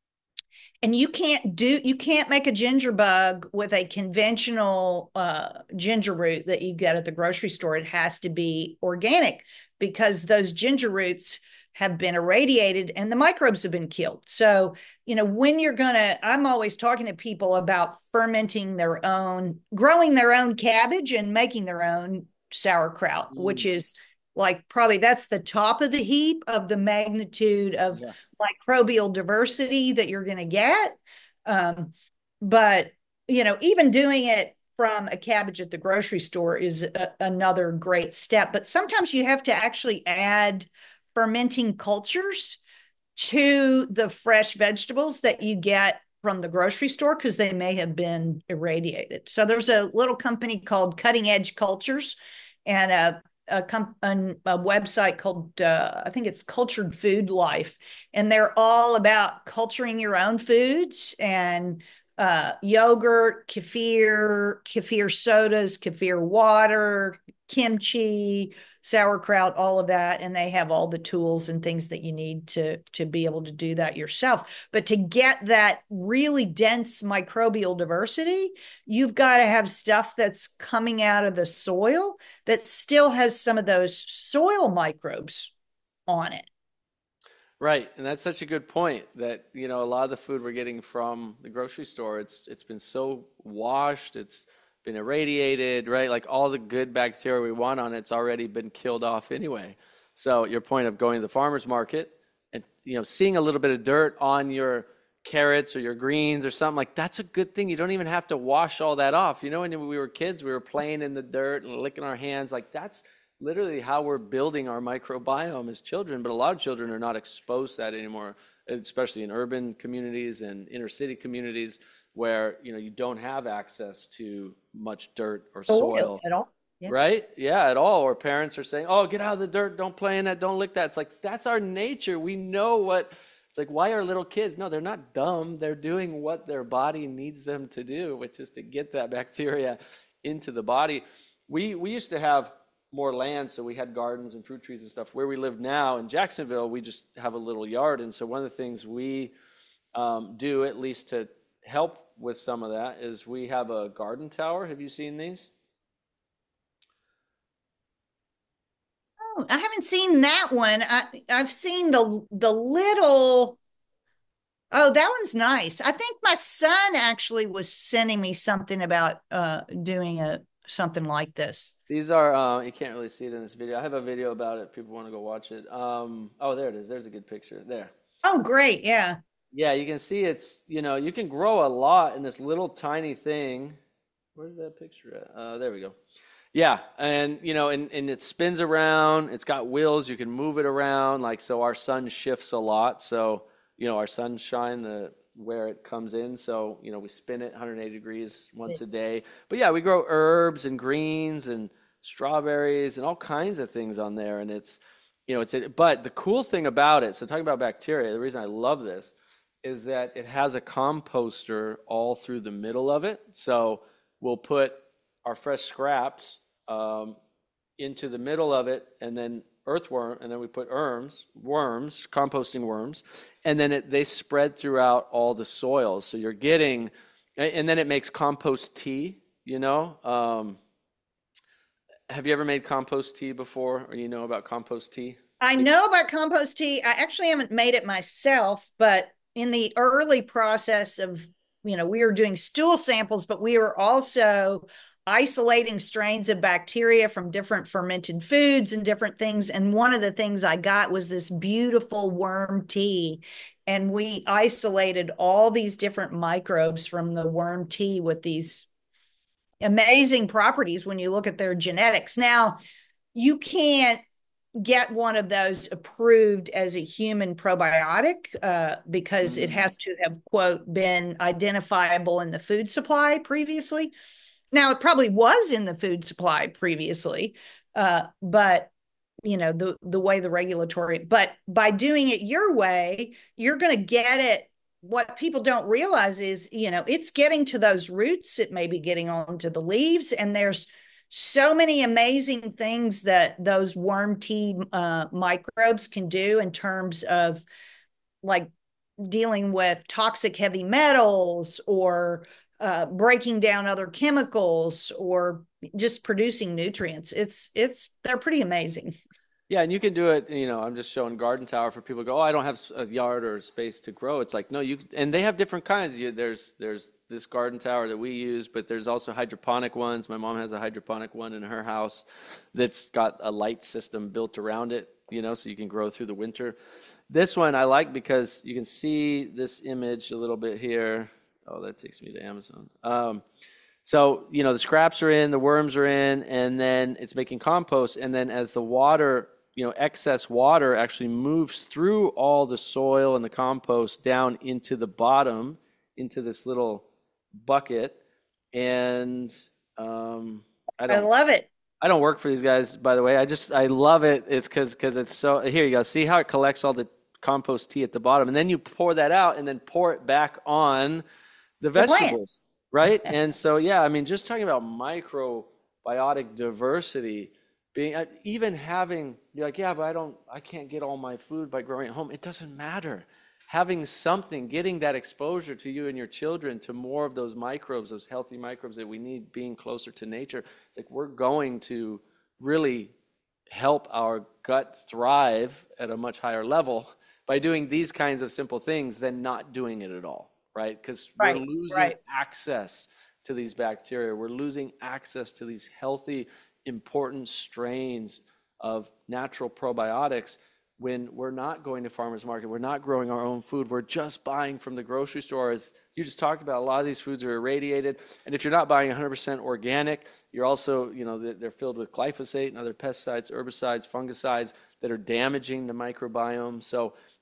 S2: And you can't do, you can't make a ginger bug with a conventional uh, ginger root that you get at the grocery store. It has to be organic because those ginger roots have been irradiated and the microbes have been killed. So, you know, when you're going to, I'm always talking to people about fermenting their own, growing their own cabbage and making their own sauerkraut, mm. which is like probably that's the top of the heap of the magnitude of yeah. microbial diversity that you're going to get. Um, but, you know, even doing it from a cabbage at the grocery store is a, another great step. But sometimes you have to actually add fermenting cultures to the fresh vegetables that you get from the grocery store because they may have been irradiated. So there's a little company called Cutting Edge Cultures and a A, comp- a website called, uh, I think it's Cultured Food Life. And they're all about culturing your own foods and uh, yogurt, kefir, kefir sodas, kefir water, kimchi, sauerkraut, all of that. And they have all the tools and things that you need to, to be able to do that yourself. But to get that really dense microbial diversity, you've got to have stuff that's coming out of the soil that still has some of those soil microbes on it.
S1: Right. And that's such a good point that, you know, a lot of the food we're getting from the grocery store, it's it's been so washed, it's been irradiated, right? Like all the good bacteria we want on it's already been killed off anyway. So your point of going to the farmer's market and, you know, seeing a little bit of dirt on your carrots or your greens or something, like that's a good thing. You don't even have to wash all that off. You know, when we were kids, we were playing in the dirt and licking our hands. Like that's literally how we're building our microbiome as children. But a lot of children are not exposed to that anymore. especially in urban communities and inner city communities where, you know, you don't have access to much dirt or
S2: Oil
S1: soil.
S2: at all. Yeah.
S1: Right? Yeah, at all. Or parents are saying, "Oh, get out of the dirt, don't play in that, don't lick that." It's like that's our nature. We know what it's like. Why are little kids? No, they're not dumb. They're doing what their body needs them to do, which is to get that bacteria into the body. We we used to have more land, so we had gardens and fruit trees and stuff. Where we live now in Jacksonville, we just have a little yard, and so one of the things we um, do, at least to help with some of that, is we have a garden tower. Have you seen these?
S2: Oh, I haven't seen that one. I I've seen the the little. Oh, that one's nice. I think my son actually was sending me something about uh doing a something like this.
S1: These are, uh, you can't really see it in this video. I have a video about it. People want to go watch it. Um, oh, there it is. There's a good picture. There.
S2: Oh, great. Yeah.
S1: Yeah, you can see it's, you know, you can grow a lot in this little tiny thing. Where's that picture at? Uh, there we go. Yeah, and you know, and, and it spins around. It's got wheels. You can move it around. Like, so our sun shifts a lot. So, you know, our sunshine, the where it comes in. So, you know, we spin it one hundred eighty degrees once a day. But yeah, we grow herbs and greens and strawberries and all kinds of things on there. And it's, you know, it's, a, but the cool thing about it, so talking about bacteria, the reason I love this is that it has a composter all through the middle of it. So we'll put our fresh scraps um, into the middle of it, and then earthworm, and then we put worms, worms, composting worms, and then it, they spread throughout all the soil. So you're getting, and then it makes compost tea, you know. Um, have you ever made compost tea before, or you know about compost tea?
S2: I know about compost tea. I actually haven't made it myself, but in the early process of, you know, we were doing stool samples, but we were also isolating strains of bacteria from different fermented foods and different things. And one of the things I got was this beautiful worm tea. And we isolated all these different microbes from the worm tea with these amazing properties when you look at their genetics. Now, you can't get one of those approved as a human probiotic uh, because it has to have, quote, been identifiable in the food supply previously. Now, it probably was in the food supply previously, uh, but you know, the the way the regulatory, but by doing it your way, you're going to get it. What people don't realize is, you know, it's getting to those roots. It may be getting onto the leaves, and there's so many amazing things that those worm tea uh, microbes can do in terms of like dealing with toxic heavy metals or uh, breaking down other chemicals or just producing nutrients. It's, it's, they're pretty amazing.
S1: Yeah, and you can do it, you know, I'm just showing garden tower for people to go, "Oh, I don't have a yard or space to grow." It's like, no, you, and they have different kinds. You, there's there's this garden tower that we use, but there's also hydroponic ones. My mom has a hydroponic one in her house that's got a light system built around it, you know, so you can grow through the winter. This one I like because you can see this image a little bit here. Oh, that takes me to Amazon. Um, so, you know, the scraps are in, the worms are in, and then it's making compost. And then as the water, you know, excess water actually moves through all the soil and the compost down into the bottom, into this little bucket. And um, I don't
S2: I love it.
S1: I don't work for these guys, by the way. I just, I love it. It's because because it's so, here you go. See how it collects all the compost tea at the bottom. And then you pour that out and then pour it back on the vegetables, right? And so, yeah, I mean, just talking about microbiotic diversity, being, even having, you're like, yeah, but I don't, I can't get all my food by growing at home. It doesn't matter. Having something, getting that exposure to you and your children to more of those microbes, those healthy microbes that we need, being closer to nature, it's like we're going to really help our gut thrive at a much higher level by doing these kinds of simple things than not doing it at all, right? Because
S2: right,
S1: we're losing
S2: right.
S1: access to these bacteria. We're losing access to these healthy, important strains of natural probiotics when we're not going to farmers market, we're not growing our own food, we're just buying from the grocery store. As you just talked about, a lot of these foods are irradiated, and if you're not buying one hundred percent organic, you're also, you know, they're filled with glyphosate and other pesticides, herbicides, fungicides that are damaging the microbiome. So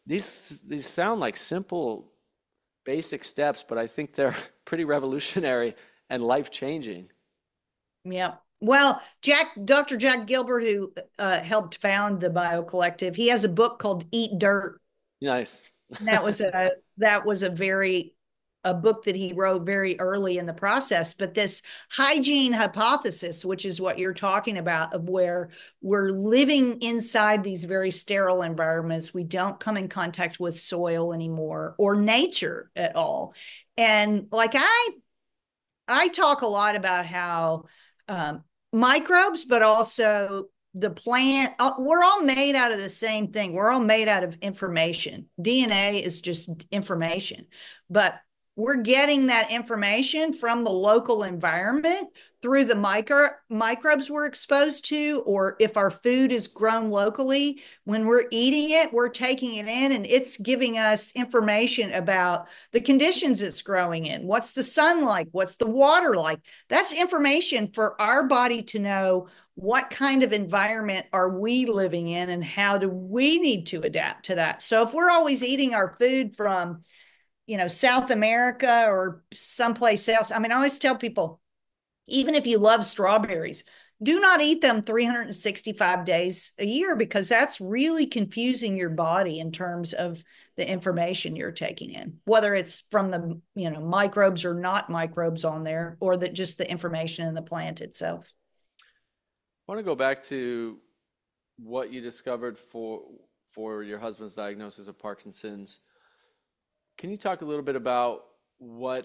S1: These these sound like simple, basic steps, but I think they're pretty revolutionary and life-changing.
S2: Yeah. Well, Jack, Doctor Jack Gilbert, who uh, helped found the Bio Collective, he has a book called Eat Dirt.
S1: Nice.
S2: And that was a that was a very a book that he wrote very early in the process. But this hygiene hypothesis, which is what you're talking about, of where we're living inside these very sterile environments, we don't come in contact with soil anymore or nature at all. And like I I talk a lot about how um, microbes, but also the plant, uh, we're all made out of the same thing. We're all made out of information. D N A is just information, but we're getting that information from the local environment through the micro microbes we're exposed to, or if our food is grown locally, when we're eating it, we're taking it in and it's giving us information about the conditions it's growing in. What's the sun like? What's the water like? That's information for our body to know what kind of environment are we living in and how do we need to adapt to that. So if we're always eating our food from, you know, South America or someplace else, I mean, I always tell people, even if you love strawberries, do not eat them three hundred sixty-five days a year, because that's really confusing your body in terms of the information you're taking in, whether it's from the, you know, microbes or not microbes on there, or that just the information in the plant itself.
S1: I want to go back to what you discovered for for your husband's diagnosis of Parkinson's. Can you talk a little bit about what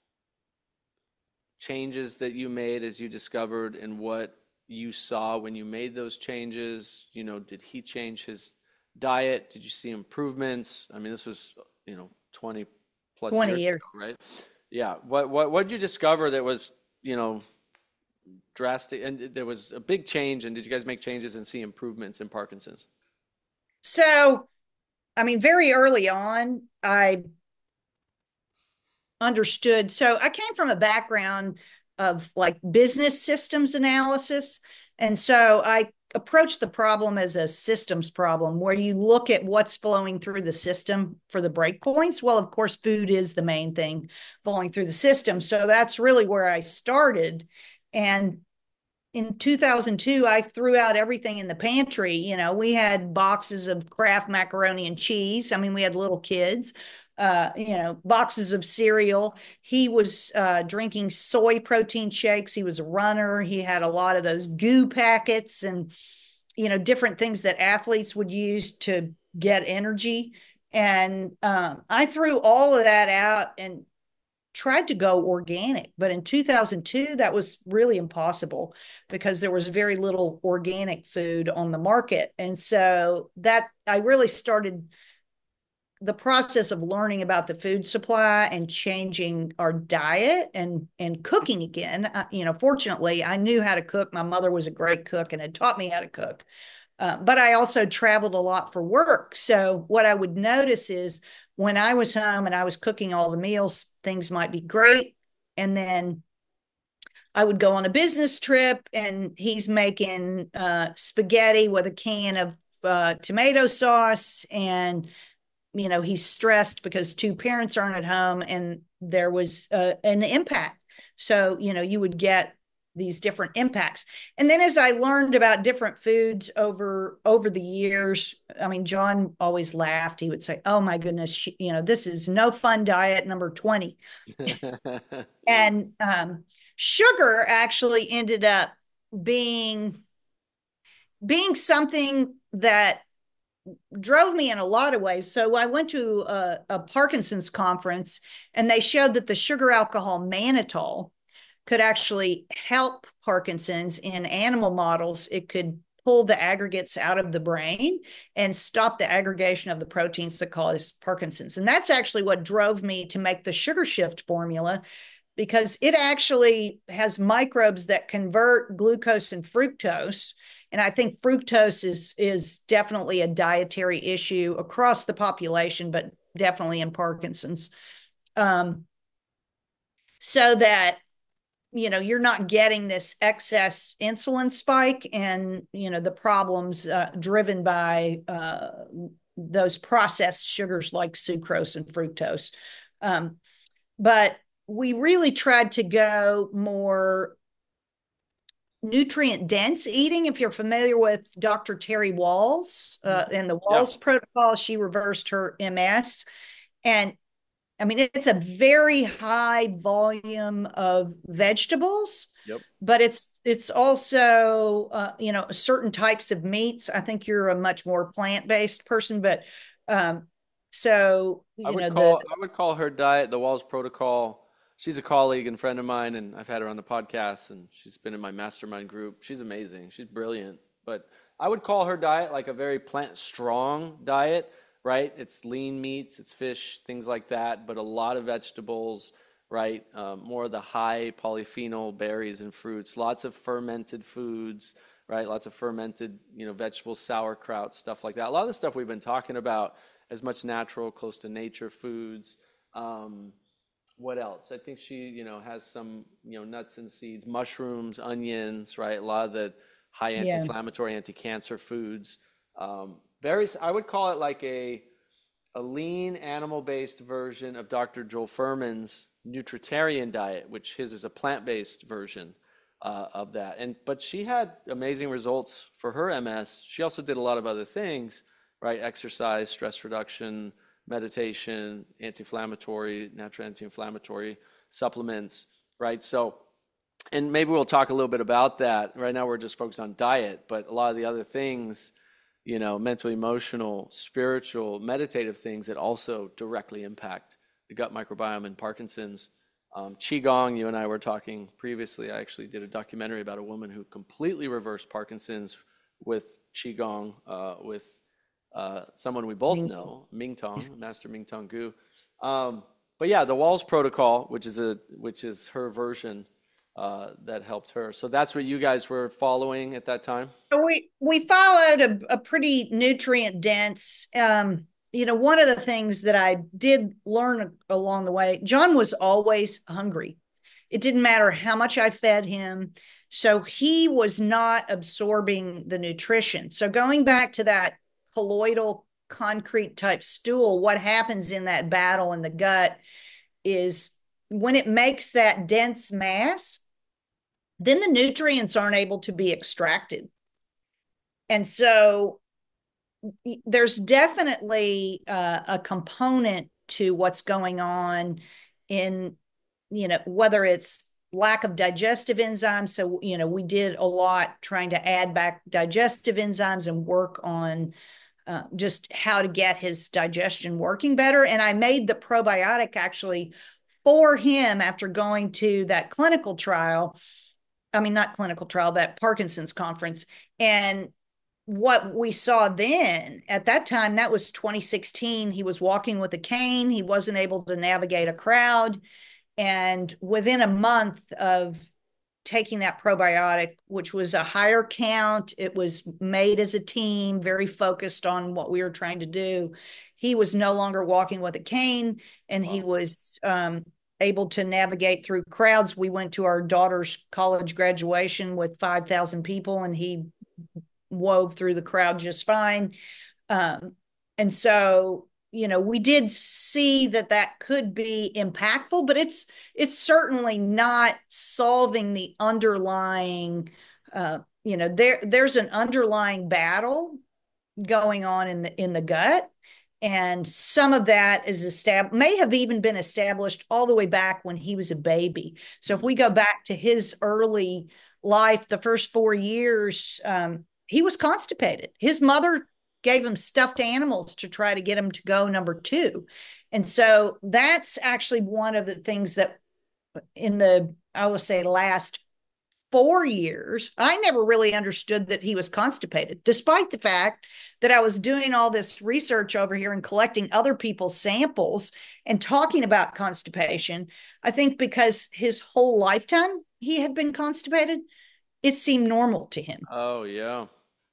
S1: changes that you made as you discovered and what you saw when you made those changes? You know, did he change his diet? Did you see improvements? I mean, this was, you know, twenty plus
S2: twenty
S1: years
S2: years.
S1: ago, right? Yeah. What what what did you discover that was, you know, drastic, and there was a big change, and did you guys make changes and see improvements in Parkinson's?
S2: So, I mean, very early on, I understood. So I came from a background of like business systems analysis. And so I approached the problem as a systems problem where you look at what's flowing through the system for the breakpoints. Well, of course, food is the main thing flowing through the system. So that's really where I started. And in two thousand two, I threw out everything in the pantry. You know, we had boxes of Kraft macaroni and cheese. I mean, we had little kids, uh, you know, boxes of cereal. He was uh, drinking soy protein shakes. He was a runner. He had a lot of those goo packets and, you know, different things that athletes would use to get energy. And um, I threw all of that out and tried to go organic, but in two thousand two that was really impossible because there was very little organic food on the market. And so that I really started the process of learning about the food supply and changing our diet and and cooking again. Uh, you know, fortunately, I knew how to cook. My mother was a great cook and had taught me how to cook. Uh, but I also traveled a lot for work. So what I would notice is when I was home and I was cooking all the meals, things might be great. And then I would go on a business trip and he's making uh, spaghetti with a can of uh, tomato sauce. And, you know, he's stressed because two parents aren't at home and there was uh, an impact. So, you know, you would get these different impacts. And then as I learned about different foods over over the years, I mean, John always laughed. He would say, "Oh my goodness, she, you know, this is no fun diet number twenty." And um, sugar actually ended up being being something that drove me in a lot of ways. So I went to a, a Parkinson's conference and they showed that the sugar alcohol mannitol could actually help Parkinson's in animal models. It could pull the aggregates out of the brain and stop the aggregation of the proteins that cause Parkinson's. And that's actually what drove me to make the Sugar Shift formula, because it actually has microbes that convert glucose and fructose. And I think fructose is, is definitely a dietary issue across the population, but definitely in Parkinson's. Um, so that, you know, you're not getting this excess insulin spike and, you know, the problems uh, driven by uh, those processed sugars like sucrose and fructose. Um, but we really tried to go more nutrient dense eating. If you're familiar with Doctor Terry Walls uh, and the
S1: Yeah.
S2: Walls protocol, she reversed her M S. And I mean, it's a very high volume of vegetables,
S1: Yep.
S2: but it's it's also uh, you know, certain types of meats. I think you're a much more plant-based person, but um, so
S1: I
S2: you
S1: would
S2: know the
S1: call I would call her diet the Walls Protocol. She's a colleague and friend of mine, and I've had her on the podcast, and she's been in my mastermind group. She's amazing. She's brilliant. But I would call her diet like a very plant strong diet, right? It's lean meats, it's fish, things like that, but a lot of vegetables, right? Um, more of the high polyphenol berries and fruits, lots of fermented foods, right? Lots of fermented, you know, vegetables, sauerkraut, stuff like that. A lot of the stuff we've been talking about, as much natural, close to nature foods. Um, what else? I think she, you know, has some, you know, nuts and seeds, mushrooms, onions, right? A lot of the high
S2: yeah.
S1: anti-inflammatory, anti-cancer foods. Um, very, I would call it like a a lean animal-based version of Doctor Joel Furman's nutritarian diet, which his is a plant-based version uh, of that. And but she had amazing results for her M S. She also did a lot of other things, right? Exercise, stress reduction, meditation, anti-inflammatory, natural anti-inflammatory supplements, right? So, and maybe we'll talk a little bit about that. Right now we're just focused on diet, but a lot of the other things, you know, mental, emotional, spiritual, meditative things that also directly impact the gut microbiome and Parkinson's. Um, Qigong, you and I were talking previously. I actually did a documentary about a woman who completely reversed Parkinson's with Qigong, uh, with uh, someone we both know, Ming Tong, Master Ming Tong Gu. Um, but yeah, the Walls Protocol, which is a which is her version uh, that helped her. So that's what you guys were following at that time.
S2: we we followed a, a pretty nutrient dense. Um, you know, one of the things that I did learn along the way, John was always hungry. It didn't matter how much I fed him. So he was not absorbing the nutrition. So going back to that colloidal concrete type stool, what happens in that battle in the gut is when it makes that dense mass, then the nutrients aren't able to be extracted. And so there's definitely uh, a component to what's going on in, you know, whether it's lack of digestive enzymes. So, you know, we did a lot trying to add back digestive enzymes and work on uh, just how to get his digestion working better. And I made the probiotic actually for him after going to that clinical trial. I mean, not clinical trial, that Parkinson's conference. And what we saw then at that time, that was twenty sixteen. He was walking with a cane. He wasn't able to navigate a crowd. And within a month of taking that probiotic, which was a higher count, it was made as a team, very focused on what we were trying to do. He was no longer walking with a cane, and he
S1: Wow.
S2: was um, able to navigate through crowds. We went to our daughter's college graduation with five thousand people, and he wove through the crowd just fine. Um, and so, you know, we did see that that could be impactful, but it's it's certainly not solving the underlying. Uh, you know, there there's an underlying battle going on in the in the gut, and some of that is established, may have even been established all the way back when he was a baby. So if we go back to his early life, the first four years, um, he was constipated. His mother gave him stuffed animals to try to get him to go number two. And so that's actually one of the things that in the, I would say, last four years, I never really understood that he was constipated, despite the fact that I was doing all this research over here and collecting other people's samples and talking about constipation. I think because his whole lifetime he had been constipated, it seemed normal to him.
S1: Oh yeah.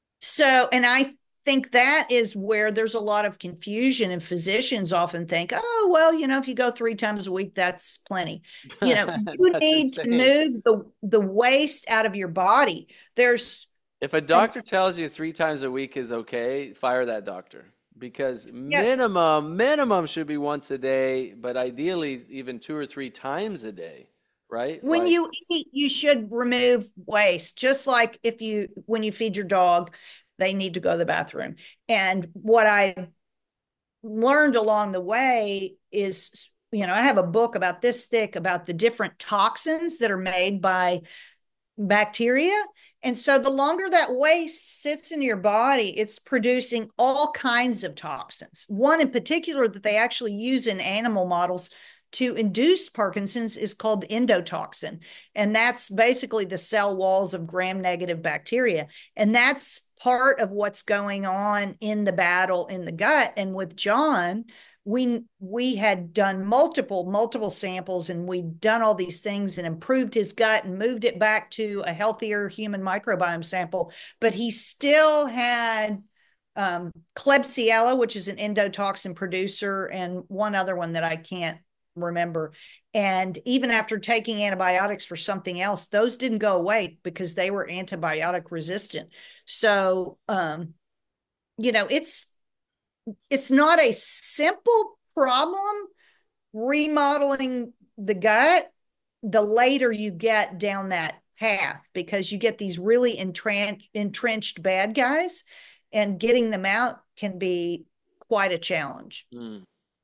S2: So, and I think that is where there's a lot of confusion, and physicians often think, oh, well, you know, if you go three times a week, that's plenty. You know, you
S1: That's
S2: need to
S1: insane.
S2: move the, the waste out of your body. There's,
S1: If a
S2: and
S1: doctor tells you three times a week is okay, fire that doctor. because
S2: Yes.
S1: minimum minimum should be once a day, but ideally even two or three times a day, right?
S2: When
S1: Like,
S2: you eat, you should remove waste, just like if you, when you feed your dog, they need to go to the bathroom. And what I learned along the way is, you know, I have a book about this thick about the different toxins that are made by bacteria. And so the longer that waste sits in your body, it's producing all kinds of toxins. One in particular that they actually use in animal models to induce Parkinson's is called endotoxin. And that's basically the cell walls of gram negative bacteria. And that's part of what's going on in the battle in the gut. And with John, we we had done multiple multiple samples, and we'd done all these things and improved his gut and moved it back to a healthier human microbiome sample, but he still had um, Klebsiella, which is an endotoxin producer, and one other one that I can't remember. And even after taking antibiotics for something else, those didn't go away because they were antibiotic resistant. So um, you know, it's it's not a simple problem remodeling the gut the later you get down that path, because you get these really entrenched, entrenched bad guys, and getting them out can be quite a challenge.
S1: mm.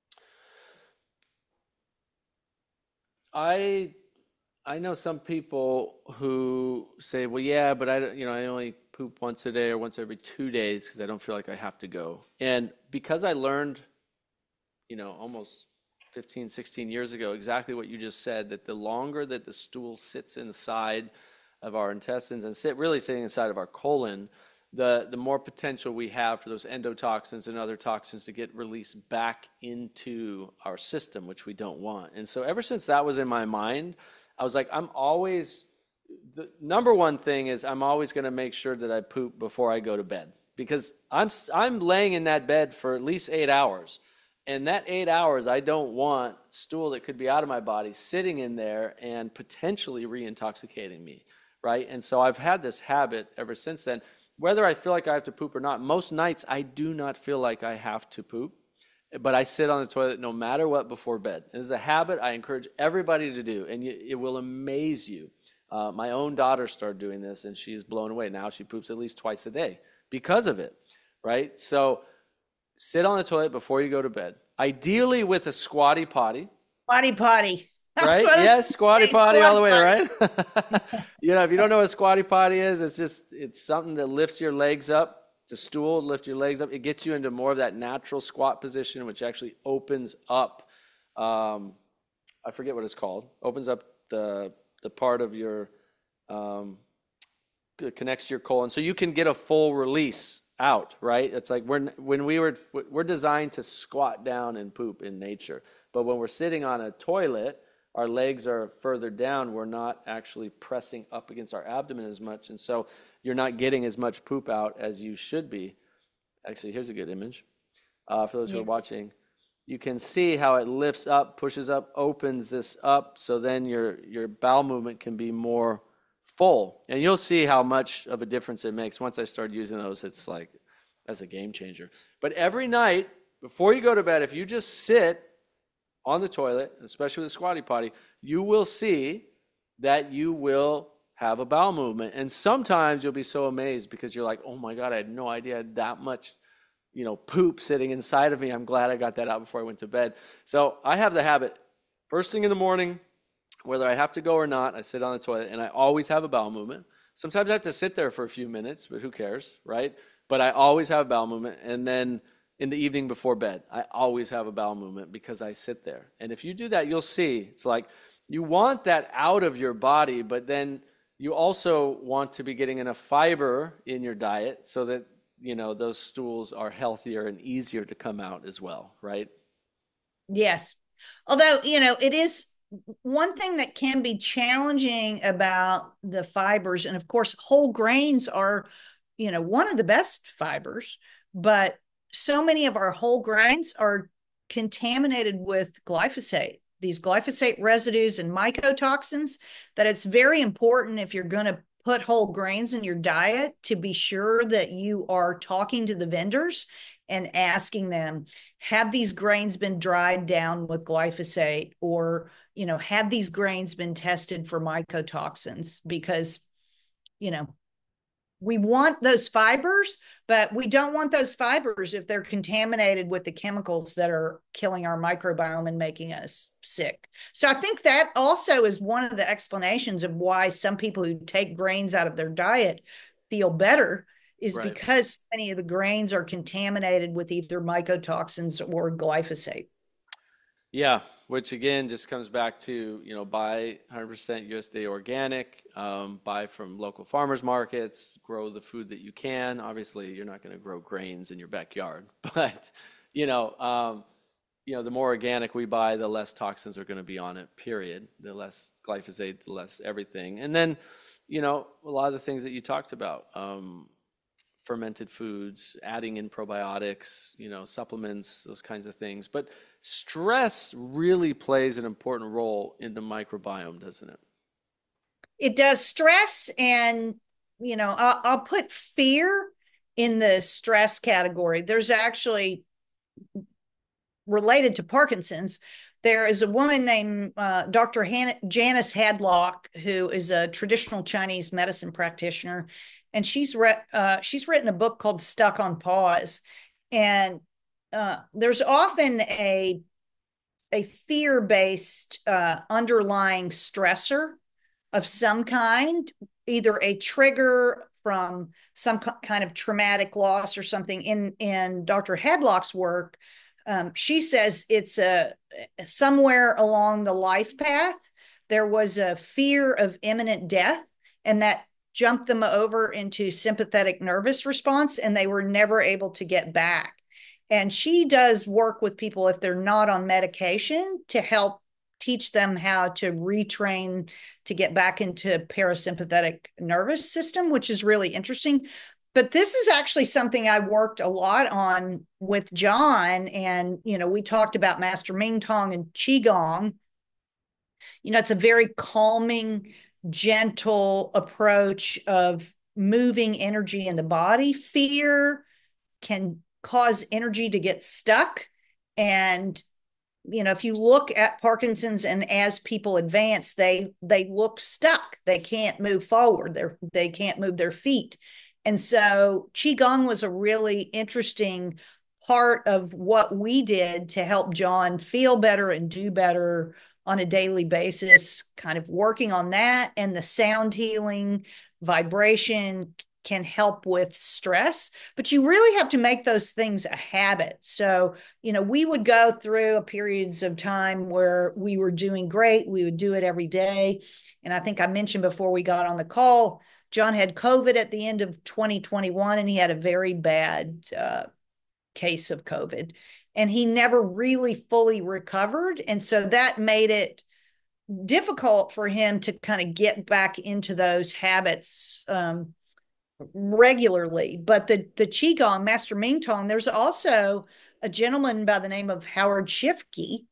S1: I I know some people who say, well, yeah, but I, don't- you know, I only poop once a day or once every two days because I don't feel like I have to go. And because I learned, you know, almost fifteen, sixteen years ago, exactly what you just said, that the longer that the stool sits inside of our intestines and sit really sitting inside of our colon, the the more potential we have for those endotoxins and other toxins to get released back into our system, which we don't want. And so ever since that was in my mind, I was like, I'm always, the number one thing is I'm always going to make sure that I poop before I go to bed, because I'm I'm laying in that bed for at least eight hours. And that eight hours, I don't want stool that could be out of my body sitting in there and potentially re-intoxicating me, right? And so I've had this habit ever since then. Whether I feel like I have to poop or not, most nights I do not feel like I have to poop, but I sit on the toilet no matter what before bed. It is a habit I encourage everybody to do, and it will amaze you. Uh, my own daughter started doing this, and she's blown away. Now she poops at least twice a day because of it, right? So sit on the toilet before you go to bed, ideally with a squatty potty,
S2: Potty potty. That's
S1: right?
S2: what I was
S1: Yes, squatty
S2: saying.
S1: potty all the way,
S2: Squatty
S1: right? You know, if you don't know what a squatty potty is, it's just, it's something that lifts your legs up. It's a stool, lift your legs up. It gets you into more of that natural squat position, which actually opens up, um, I forget what it's called, opens up the the part of your, um, it connects to your colon. So you can get a full release out, right? It's like we're, when we were, we're designed to squat down and poop in nature. But when we're sitting on a toilet, our legs are further down. We're not actually pressing up against our abdomen as much. And so you're not getting as much poop out as you should be. Actually, here's a good image. Uh, for those who
S2: Yeah.
S1: are watching, you can see how it lifts up, pushes up, opens this up. So then your, your bowel movement can be more full. And you'll see how much of a difference it makes. Once I start using those, it's like, that's a game changer. But every night, before you go to bed, if you just sit on the toilet, especially with a squatty potty, you will see that you will have a bowel movement. And sometimes you'll be so amazed because you're like, oh my God, I had no idea I had that much, you know, poop sitting inside of me. I'm glad I got that out before I went to bed. So I have the habit, first thing in the morning, whether I have to go or not, I sit on the toilet and I always have a bowel movement. Sometimes I have to sit there for a few minutes, but who cares, right? But I always have a bowel movement. And then in the evening before bed, I always have a bowel movement because I sit there. And if you do that, you'll see it's like you want that out of your body, but then you also want to be getting enough fiber in your diet so that, you know, those stools are healthier and easier to come out as well, right?
S2: Yes. Although, you know, it is one thing that can be challenging about the fibers. And of course, whole grains are, you know, one of the best fibers, but so many of our whole grains are contaminated with glyphosate, these glyphosate residues and mycotoxins, that it's very important if you're going to put whole grains in your diet to be sure that you are talking to the vendors and asking them, have these grains been dried down with glyphosate, or, you know, have these grains been tested for mycotoxins? Because, you know, we want those fibers, but we don't want those fibers if they're contaminated with the chemicals that are killing our microbiome and making us sick. So I think that also is one of the explanations of why some people who take grains out of their diet feel better, is
S1: Right.
S2: because many of the grains are contaminated with either mycotoxins or glyphosate.
S1: Yeah, which again just comes back to, you know, buy one hundred percent U S D A organic, um, buy from local farmers markets, grow the food that you can. Obviously, you're not going to grow grains in your backyard, but you know, um, you know, the more organic we buy, the less toxins are going to be on it, period. The less glyphosate, the less everything. And then, you know, a lot of the things that you talked about, um, fermented foods, adding in probiotics, you know, supplements, those kinds of things. But stress really plays an important role in the microbiome, doesn't it?
S2: It does. Stress, and, you know, I'll, I'll put fear in the stress category. There's actually, related to Parkinson's, there is a woman named uh, Doctor Han- Janice Hadlock, who is a traditional Chinese medicine practitioner, and she's re- uh, she's written a book called Stuck on Pause. And uh, there's often a a fear based uh, underlying stressor of some kind, either a trigger from some kind of traumatic loss or something. In in Doctor Hadlock's work, um, she says it's a somewhere along the life path there was a fear of imminent death, and that jumped them over into sympathetic nervous response, and they were never able to get back. And she does work with people if they're not on medication to help teach them how to retrain to get back into parasympathetic nervous system, which is really interesting. But this is actually something I worked a lot on with John. And, you know, we talked about Master Ming Tong and Qigong. You know, it's a very calming, gentle approach of moving energy in the body. Fear can cause energy to get stuck. And, you know, if you look at Parkinson's, and as people advance, they they look stuck. They can't move forward. They're they can't move their feet. And so Qigong was a really interesting part of what we did to help John feel better and do better on a daily basis, kind of working on that. And the sound healing, vibration can help with stress, but you really have to make those things a habit. So, you know, we would go through periods of time where we were doing great. We would do it every day. And I think I mentioned before we got on the call, John had COVID at the end of twenty twenty-one, and he had a very bad uh, case of COVID, and he never really fully recovered. And so that made it difficult for him to kind of get back into those habits um, regularly. But the the Qigong, Master Ming Tong, there's also a gentleman by the name of Howard Shifke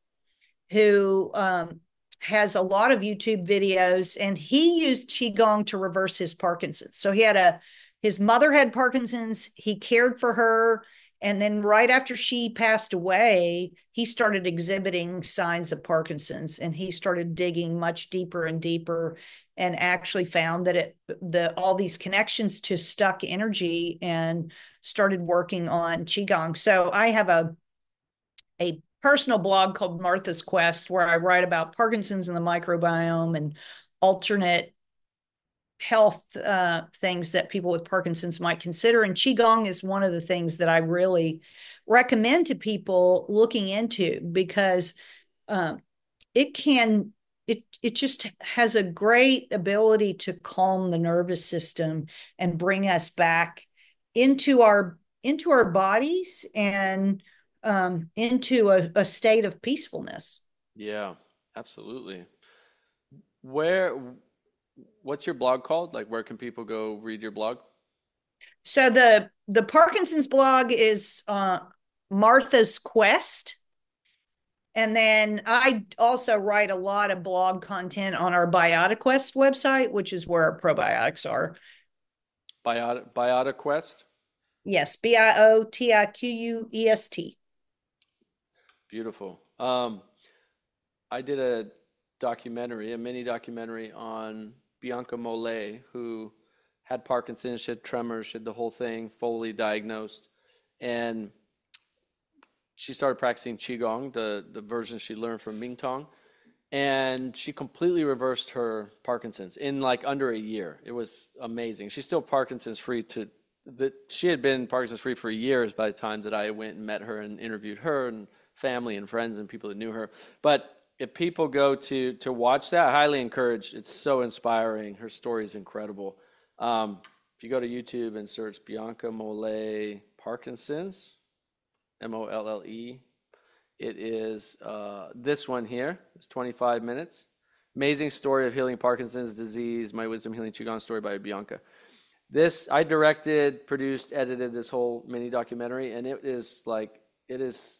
S2: who um, has a lot of YouTube videos, and he used Qigong to reverse his Parkinson's. So he had a, his mother had Parkinson's, he cared for her. And then right after she passed away, he started exhibiting signs of Parkinson's, and he started digging much deeper and deeper, and actually found that it, the, all these connections to stuck energy, and started working on Qigong. So I have a, a personal blog called Martha's Quest, where I write about Parkinson's and the microbiome and alternate health uh, things that people with Parkinson's might consider. And Qigong is one of the things that I really recommend to people looking into, because um, it can, it, it just has a great ability to calm the nervous system and bring us back into our, into our bodies, and um, into a, a state of peacefulness.
S1: Yeah, absolutely. Where, what's your blog called? Like, where can people go read your blog?
S2: So the the Parkinson's blog is uh, Martha's Quest. And then I also write a lot of blog content on our BiotiQuest website, which is where our probiotics are.
S1: Biota, Biota Quest?
S2: Yes, B I O T I Q U E S T.
S1: Beautiful. Um, I did a documentary, a mini documentary on Bianca Mollet, who had Parkinson's, she had tremors, she had the whole thing, fully diagnosed. And she started practicing Qigong, the, the version she learned from Ming Tong. And she completely reversed her Parkinson's in like under a year. It was amazing. She's still Parkinson's free to that she had been Parkinson's free for years by the time that I went and met her and interviewed her and family and friends and people that knew her. But if people go to to watch that, I highly encourage. It's so inspiring. Her story is incredible. Um, if you go to YouTube and search Bianca Mollet Parkinson's, M O L L E, it is uh, this one here. It's twenty-five minutes. Amazing story of healing Parkinson's disease. My Wisdom Healing Qigong story by Bianca. This I directed, produced, edited this whole mini documentary, and it is like it is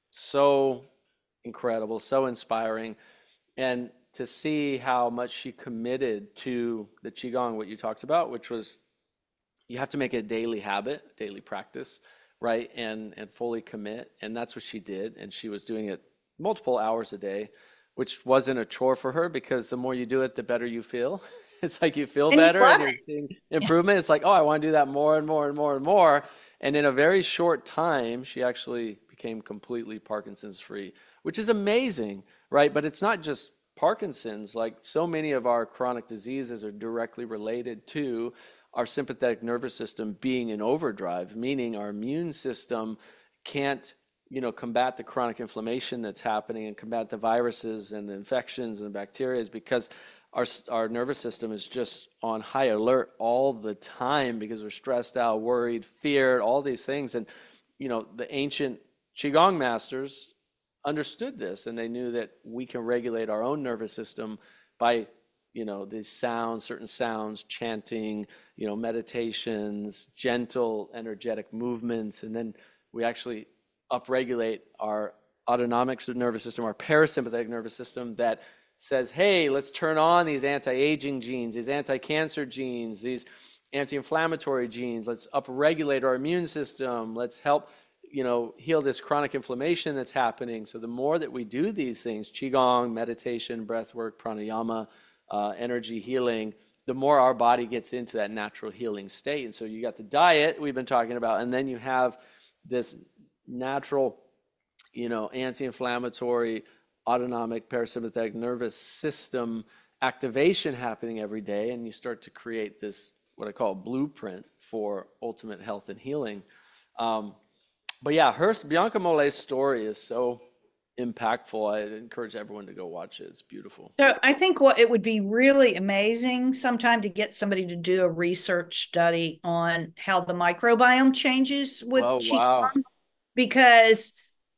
S1: so incredible, so inspiring, and to see how much she committed to the Qigong, what you talked about, which was you have to make it a daily habit, daily practice, right? And and fully commit. And that's what she did. And she was doing it multiple hours a day, which wasn't a chore for her because the more you do it, the better you feel. It's like you feel
S2: And you
S1: better and
S2: love
S1: you're
S2: it.
S1: seeing
S2: Yeah.
S1: improvement. It's like, oh, I want to do that more and more and more and more. And in a very short time, she actually became completely Parkinson's free, which is amazing, right? But it's not just Parkinson's. Like so many of our chronic diseases are directly related to our sympathetic nervous system being in overdrive, meaning our immune system can't, you know, combat the chronic inflammation that's happening and combat the viruses and the infections and the bacteria because our our nervous system is just on high alert all the time because we're stressed out, worried, feared, all these things. And you know, the ancient qigong masters understood this and they knew that we can regulate our own nervous system by you know these sounds, certain sounds, chanting, you know meditations, gentle energetic movements, and then we actually upregulate our autonomic nervous system, our parasympathetic nervous system that says, hey, let's turn on these anti-aging genes, these anti-cancer genes, these anti-inflammatory genes. Let's upregulate our immune system. Let's help, you know, heal this chronic inflammation that's happening. So the more that we do these things, qigong, meditation, breath work, pranayama, uh, energy healing, the more our body gets into that natural healing state. And so you got the diet we've been talking about, and then you have this natural, you know, anti-inflammatory, autonomic, parasympathetic nervous system activation happening every day, and you start to create this what I call blueprint for ultimate health and healing. Um, but yeah, her Bianca Mollet's story is so impactful. I encourage everyone to go watch it. It's beautiful.
S2: So I think what it would be really amazing sometime to get somebody to do a research study on how the microbiome changes with
S1: Oh wow.
S2: qigong, because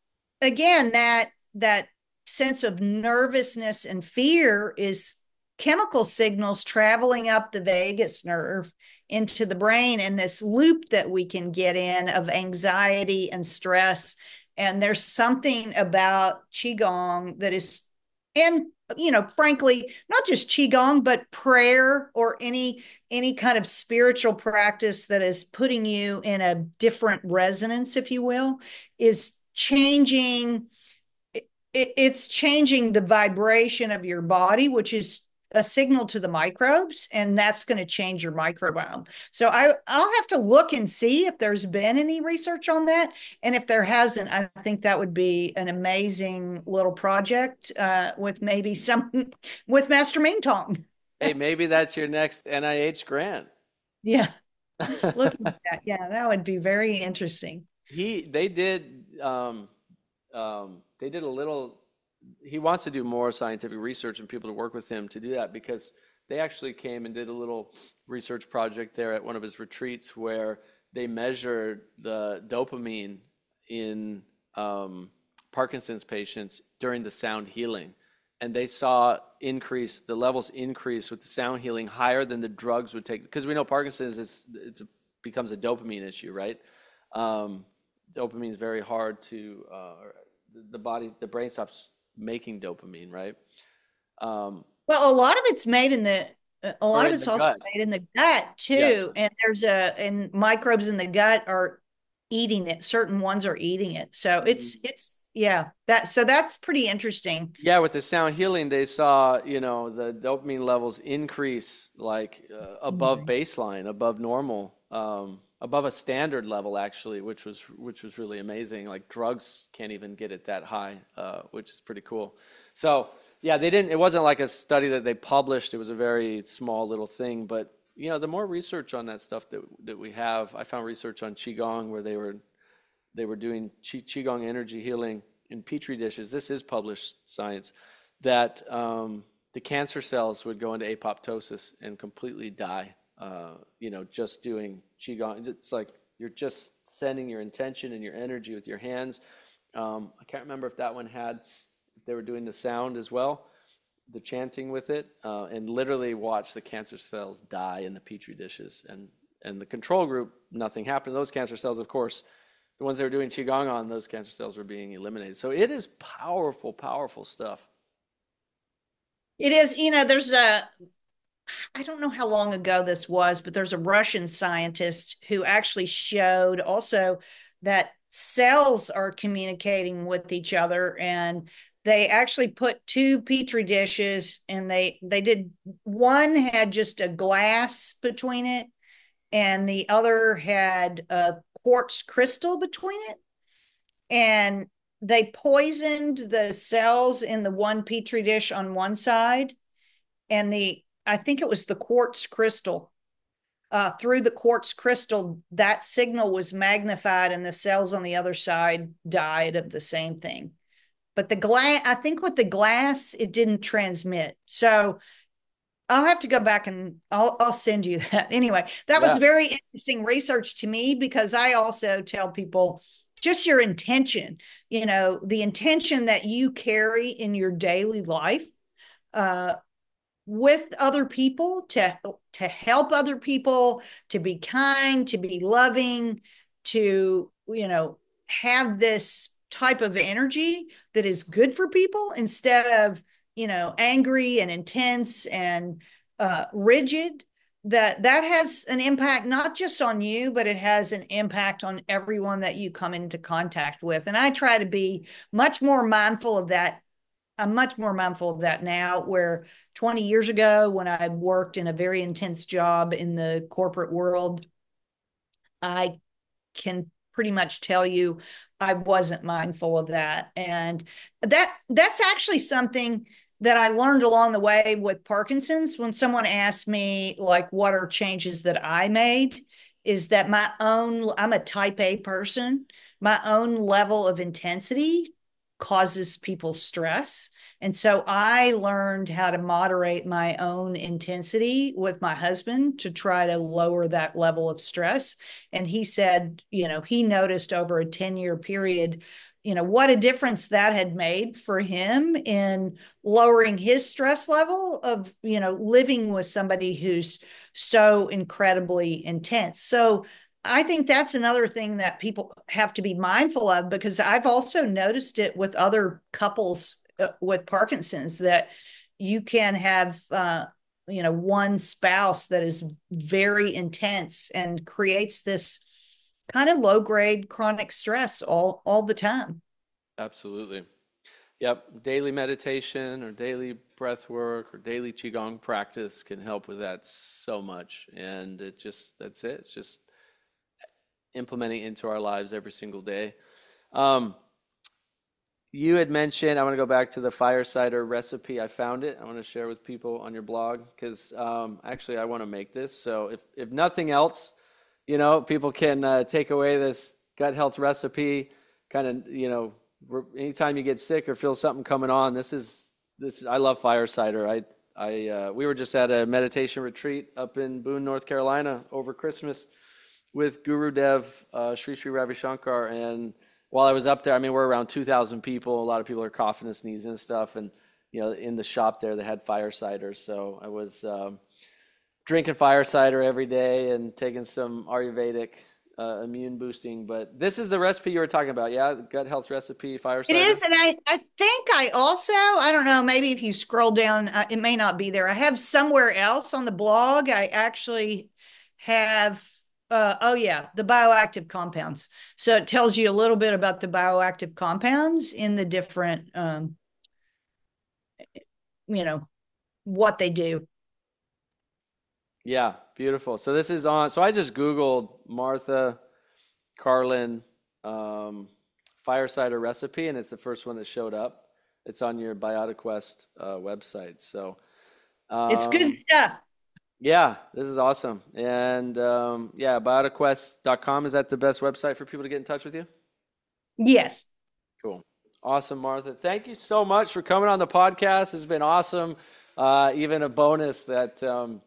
S2: again, that that sense of nervousness and fear is chemical signals traveling up the vagus nerve into the brain, and this loop that we can get in of anxiety and stress. And there's something about qigong that is, and you know, frankly, not just qigong, but prayer or any any kind of spiritual practice that is putting you in a different resonance, if you will, is changing it, it's changing the vibration of your body, which is a signal to the microbes, and that's going to change your microbiome. So I, I'll have to look and see if there's been any research on that. And if there hasn't, I think that would be an amazing little project uh, with maybe some with Master Ming Tong.
S1: Hey, maybe that's your next N I H grant.
S2: Yeah, look at that. Yeah, that would be very interesting.
S1: he they did um, um, they did a little. He wants to do more scientific research and people to work with him to do that because they actually came and did a little research project there at one of his retreats where they measured the dopamine in um, Parkinson's patients during the sound healing. And they saw increase, the levels increase with the sound healing higher than the drugs would take. Because we know Parkinson's is it's a, becomes a dopamine issue, right? Um, dopamine is very hard to, uh, the body, the brain stops making dopamine, right? Um,
S2: Well, a lot of it's made in the a
S1: Or
S2: lot of
S1: in
S2: it's
S1: the
S2: also
S1: gut.
S2: made in the gut
S1: Yes.
S2: too. And there's a and microbes in the gut are eating it. Certain ones are eating it. So it's it's yeah, that so that's pretty interesting.
S1: Yeah, with the sound healing, they saw, you know, the dopamine levels increase like uh, above
S2: Mhm.
S1: baseline, above normal, um, above a standard level actually, which was which was really amazing. Like drugs can't even get it that high, uh, which is pretty cool. So yeah, they didn't. It wasn't like a study that they published. It was a very small little thing, but you know, the more research on that stuff that that we have, I found research on qigong where they were they were doing qi, qigong energy healing in petri dishes. This is published science that um, the cancer cells would go into apoptosis and completely die. Uh, you know, just doing qigong. It's like you're just sending your intention and your energy with your hands. Um, I can't remember if that one had if they were doing the sound as well, the chanting with it, uh, and literally watch the cancer cells die in the petri dishes. And and the control group, nothing happened. Those cancer cells, of course, the ones they were doing qigong on, those cancer cells were being eliminated. So it is powerful, powerful stuff.
S2: It is, you know, there's a I don't know how long ago this was, but there's a Russian scientist who actually showed also that cells are communicating with each other, and they actually put two petri dishes, and they they did one had just a glass between it and the other had a quartz crystal between it, and they poisoned the cells in the one petri dish on one side, and the I think it was the quartz crystal. Uh, through the quartz crystal, that signal was magnified, and the cells on the other side died of the same thing. But the glass, I think with the glass, it didn't transmit. So I'll have to go back and I'll I'll send you that. Anyway, that was
S1: Yeah,
S2: very interesting research to me because I also tell people just your intention, you know, the intention that you carry in your daily life, uh, with other people to to help other people, to be kind, to be loving, to you know have this type of energy that is good for people instead of you know angry and intense and uh, rigid. That that has an impact not just on you, but it has an impact on everyone that you come into contact with. And I try to be much more mindful of that. I'm much more mindful of that now, where twenty years ago, when I worked in a very intense job in the corporate world, I can pretty much tell you I wasn't mindful of that. And that that's actually something that I learned along the way with Parkinson's. When someone asked me like what are changes that I made, is that my own I'm a type A person, my own level of intensity causes people stress. And so I learned how to moderate my own intensity with my husband to try to lower that level of stress. And he said, you know, he noticed over a ten year period, you know, what a difference that had made for him in lowering his stress level of, you know, living with somebody who's so incredibly intense. So I think that's another thing that people have to be mindful of, because I've also noticed it with other couples uh, with Parkinson's, that you can have uh, you know one spouse that is very intense and creates this kind of low grade chronic stress all all the time.
S1: absolutely. Yep, daily meditation or daily breath work or daily qigong practice can help with that so much. And it just that's it. It's just implementing into our lives every single day. Um, you had mentioned, I want to go back to the fire cider recipe. I found it. I want to share with people on your blog because um, actually I want to make this. So if, if nothing else, you know, people can uh, take away this gut health recipe. Kind of, you know, anytime you get sick or feel something coming on, this is this. Is, I love fire cider. I I uh, we were just at a meditation retreat up in Boone, North Carolina over Christmas with Guru Dev, uh, Sri Sri Ravi Shankar. And while I was up there, I mean, we're around two thousand people. A lot of people are coughing and sneezing and stuff. And, you know, in the shop there, they had fire cider. So I was um, drinking fire cider every day and taking some Ayurvedic uh, immune boosting. But this is the recipe you were talking about, yeah? The gut health recipe, fire
S2: It
S1: cider?
S2: is, and I, I think I also, I don't know, maybe if you scroll down, uh, it may not be there. I have somewhere else on the blog, I actually have, uh, oh yeah, the bioactive compounds. So it tells you a little bit about the bioactive compounds in the different, um, you know, what they do.
S1: Yeah, beautiful. So this is on, so I just Googled Martha Carlin um, fire cider recipe, and it's the first one that showed up. It's on your BiotiQuest uh, website. So um,
S2: It's good stuff.
S1: yeah, this is awesome. And um, yeah, biotiquest dot com, is that the best website for people to get in touch with you?
S2: Yes.
S1: Cool. Awesome, Martha. Thank you so much for coming on the podcast. It's been awesome. Uh, even a bonus that um,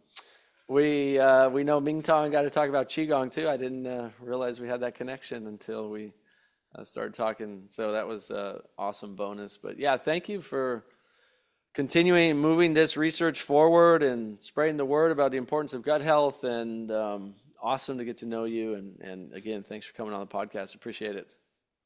S1: we uh, we know Mingtong got to talk about Qigong too. I didn't uh, realize we had that connection until we uh, started talking. So that was an awesome bonus. But yeah, thank you for continuing moving this research forward and spreading the word about the importance of gut health. And um, awesome to get to know you. And, and again, thanks for coming on the podcast. Appreciate it.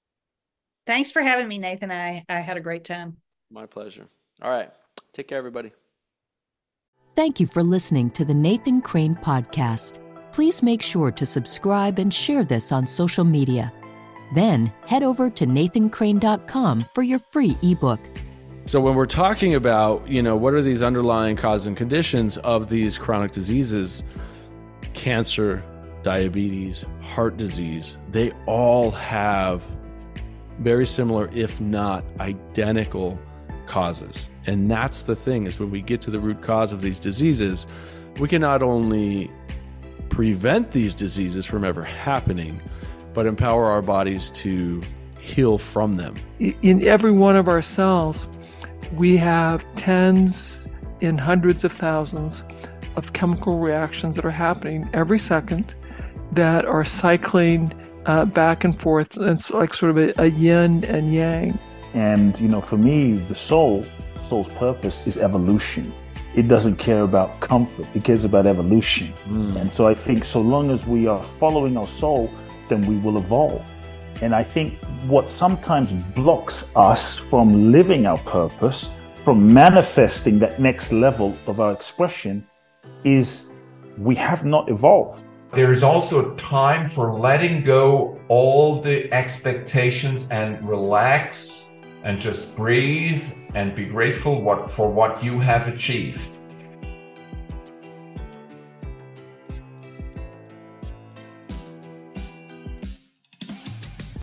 S2: Thanks for having me, Nathan. I, I had a great time.
S1: My pleasure. All right. Take care, everybody.
S3: Thank you for listening to the Nathan Crane Podcast. Please make sure to subscribe and share this on social media. Then head over to nathan crane dot com for your free ebook.
S4: So when we're talking about, you know, what are these underlying causes and conditions of these chronic diseases, cancer, diabetes, heart disease, they all have very similar, if not identical, causes. And that's the thing, is when we get to the root cause of these diseases, we can not only prevent these diseases from ever happening, but empower our bodies to heal from them.
S5: In every one of our cells, we have tens and hundreds of thousands of chemical reactions that are happening every second that are cycling uh, back and forth. It's like sort of a, a yin and yang.
S6: And, you know, for me, the soul, soul's purpose is evolution. It doesn't care about comfort. It cares about evolution. Mm. And so I think so long as we are following our soul, then we will evolve. And I think what sometimes blocks us from living our purpose, from manifesting that next level of our expression, is we have not evolved.
S7: There is also a time for letting go all the expectations and relax and just breathe and be grateful what, for what you have achieved.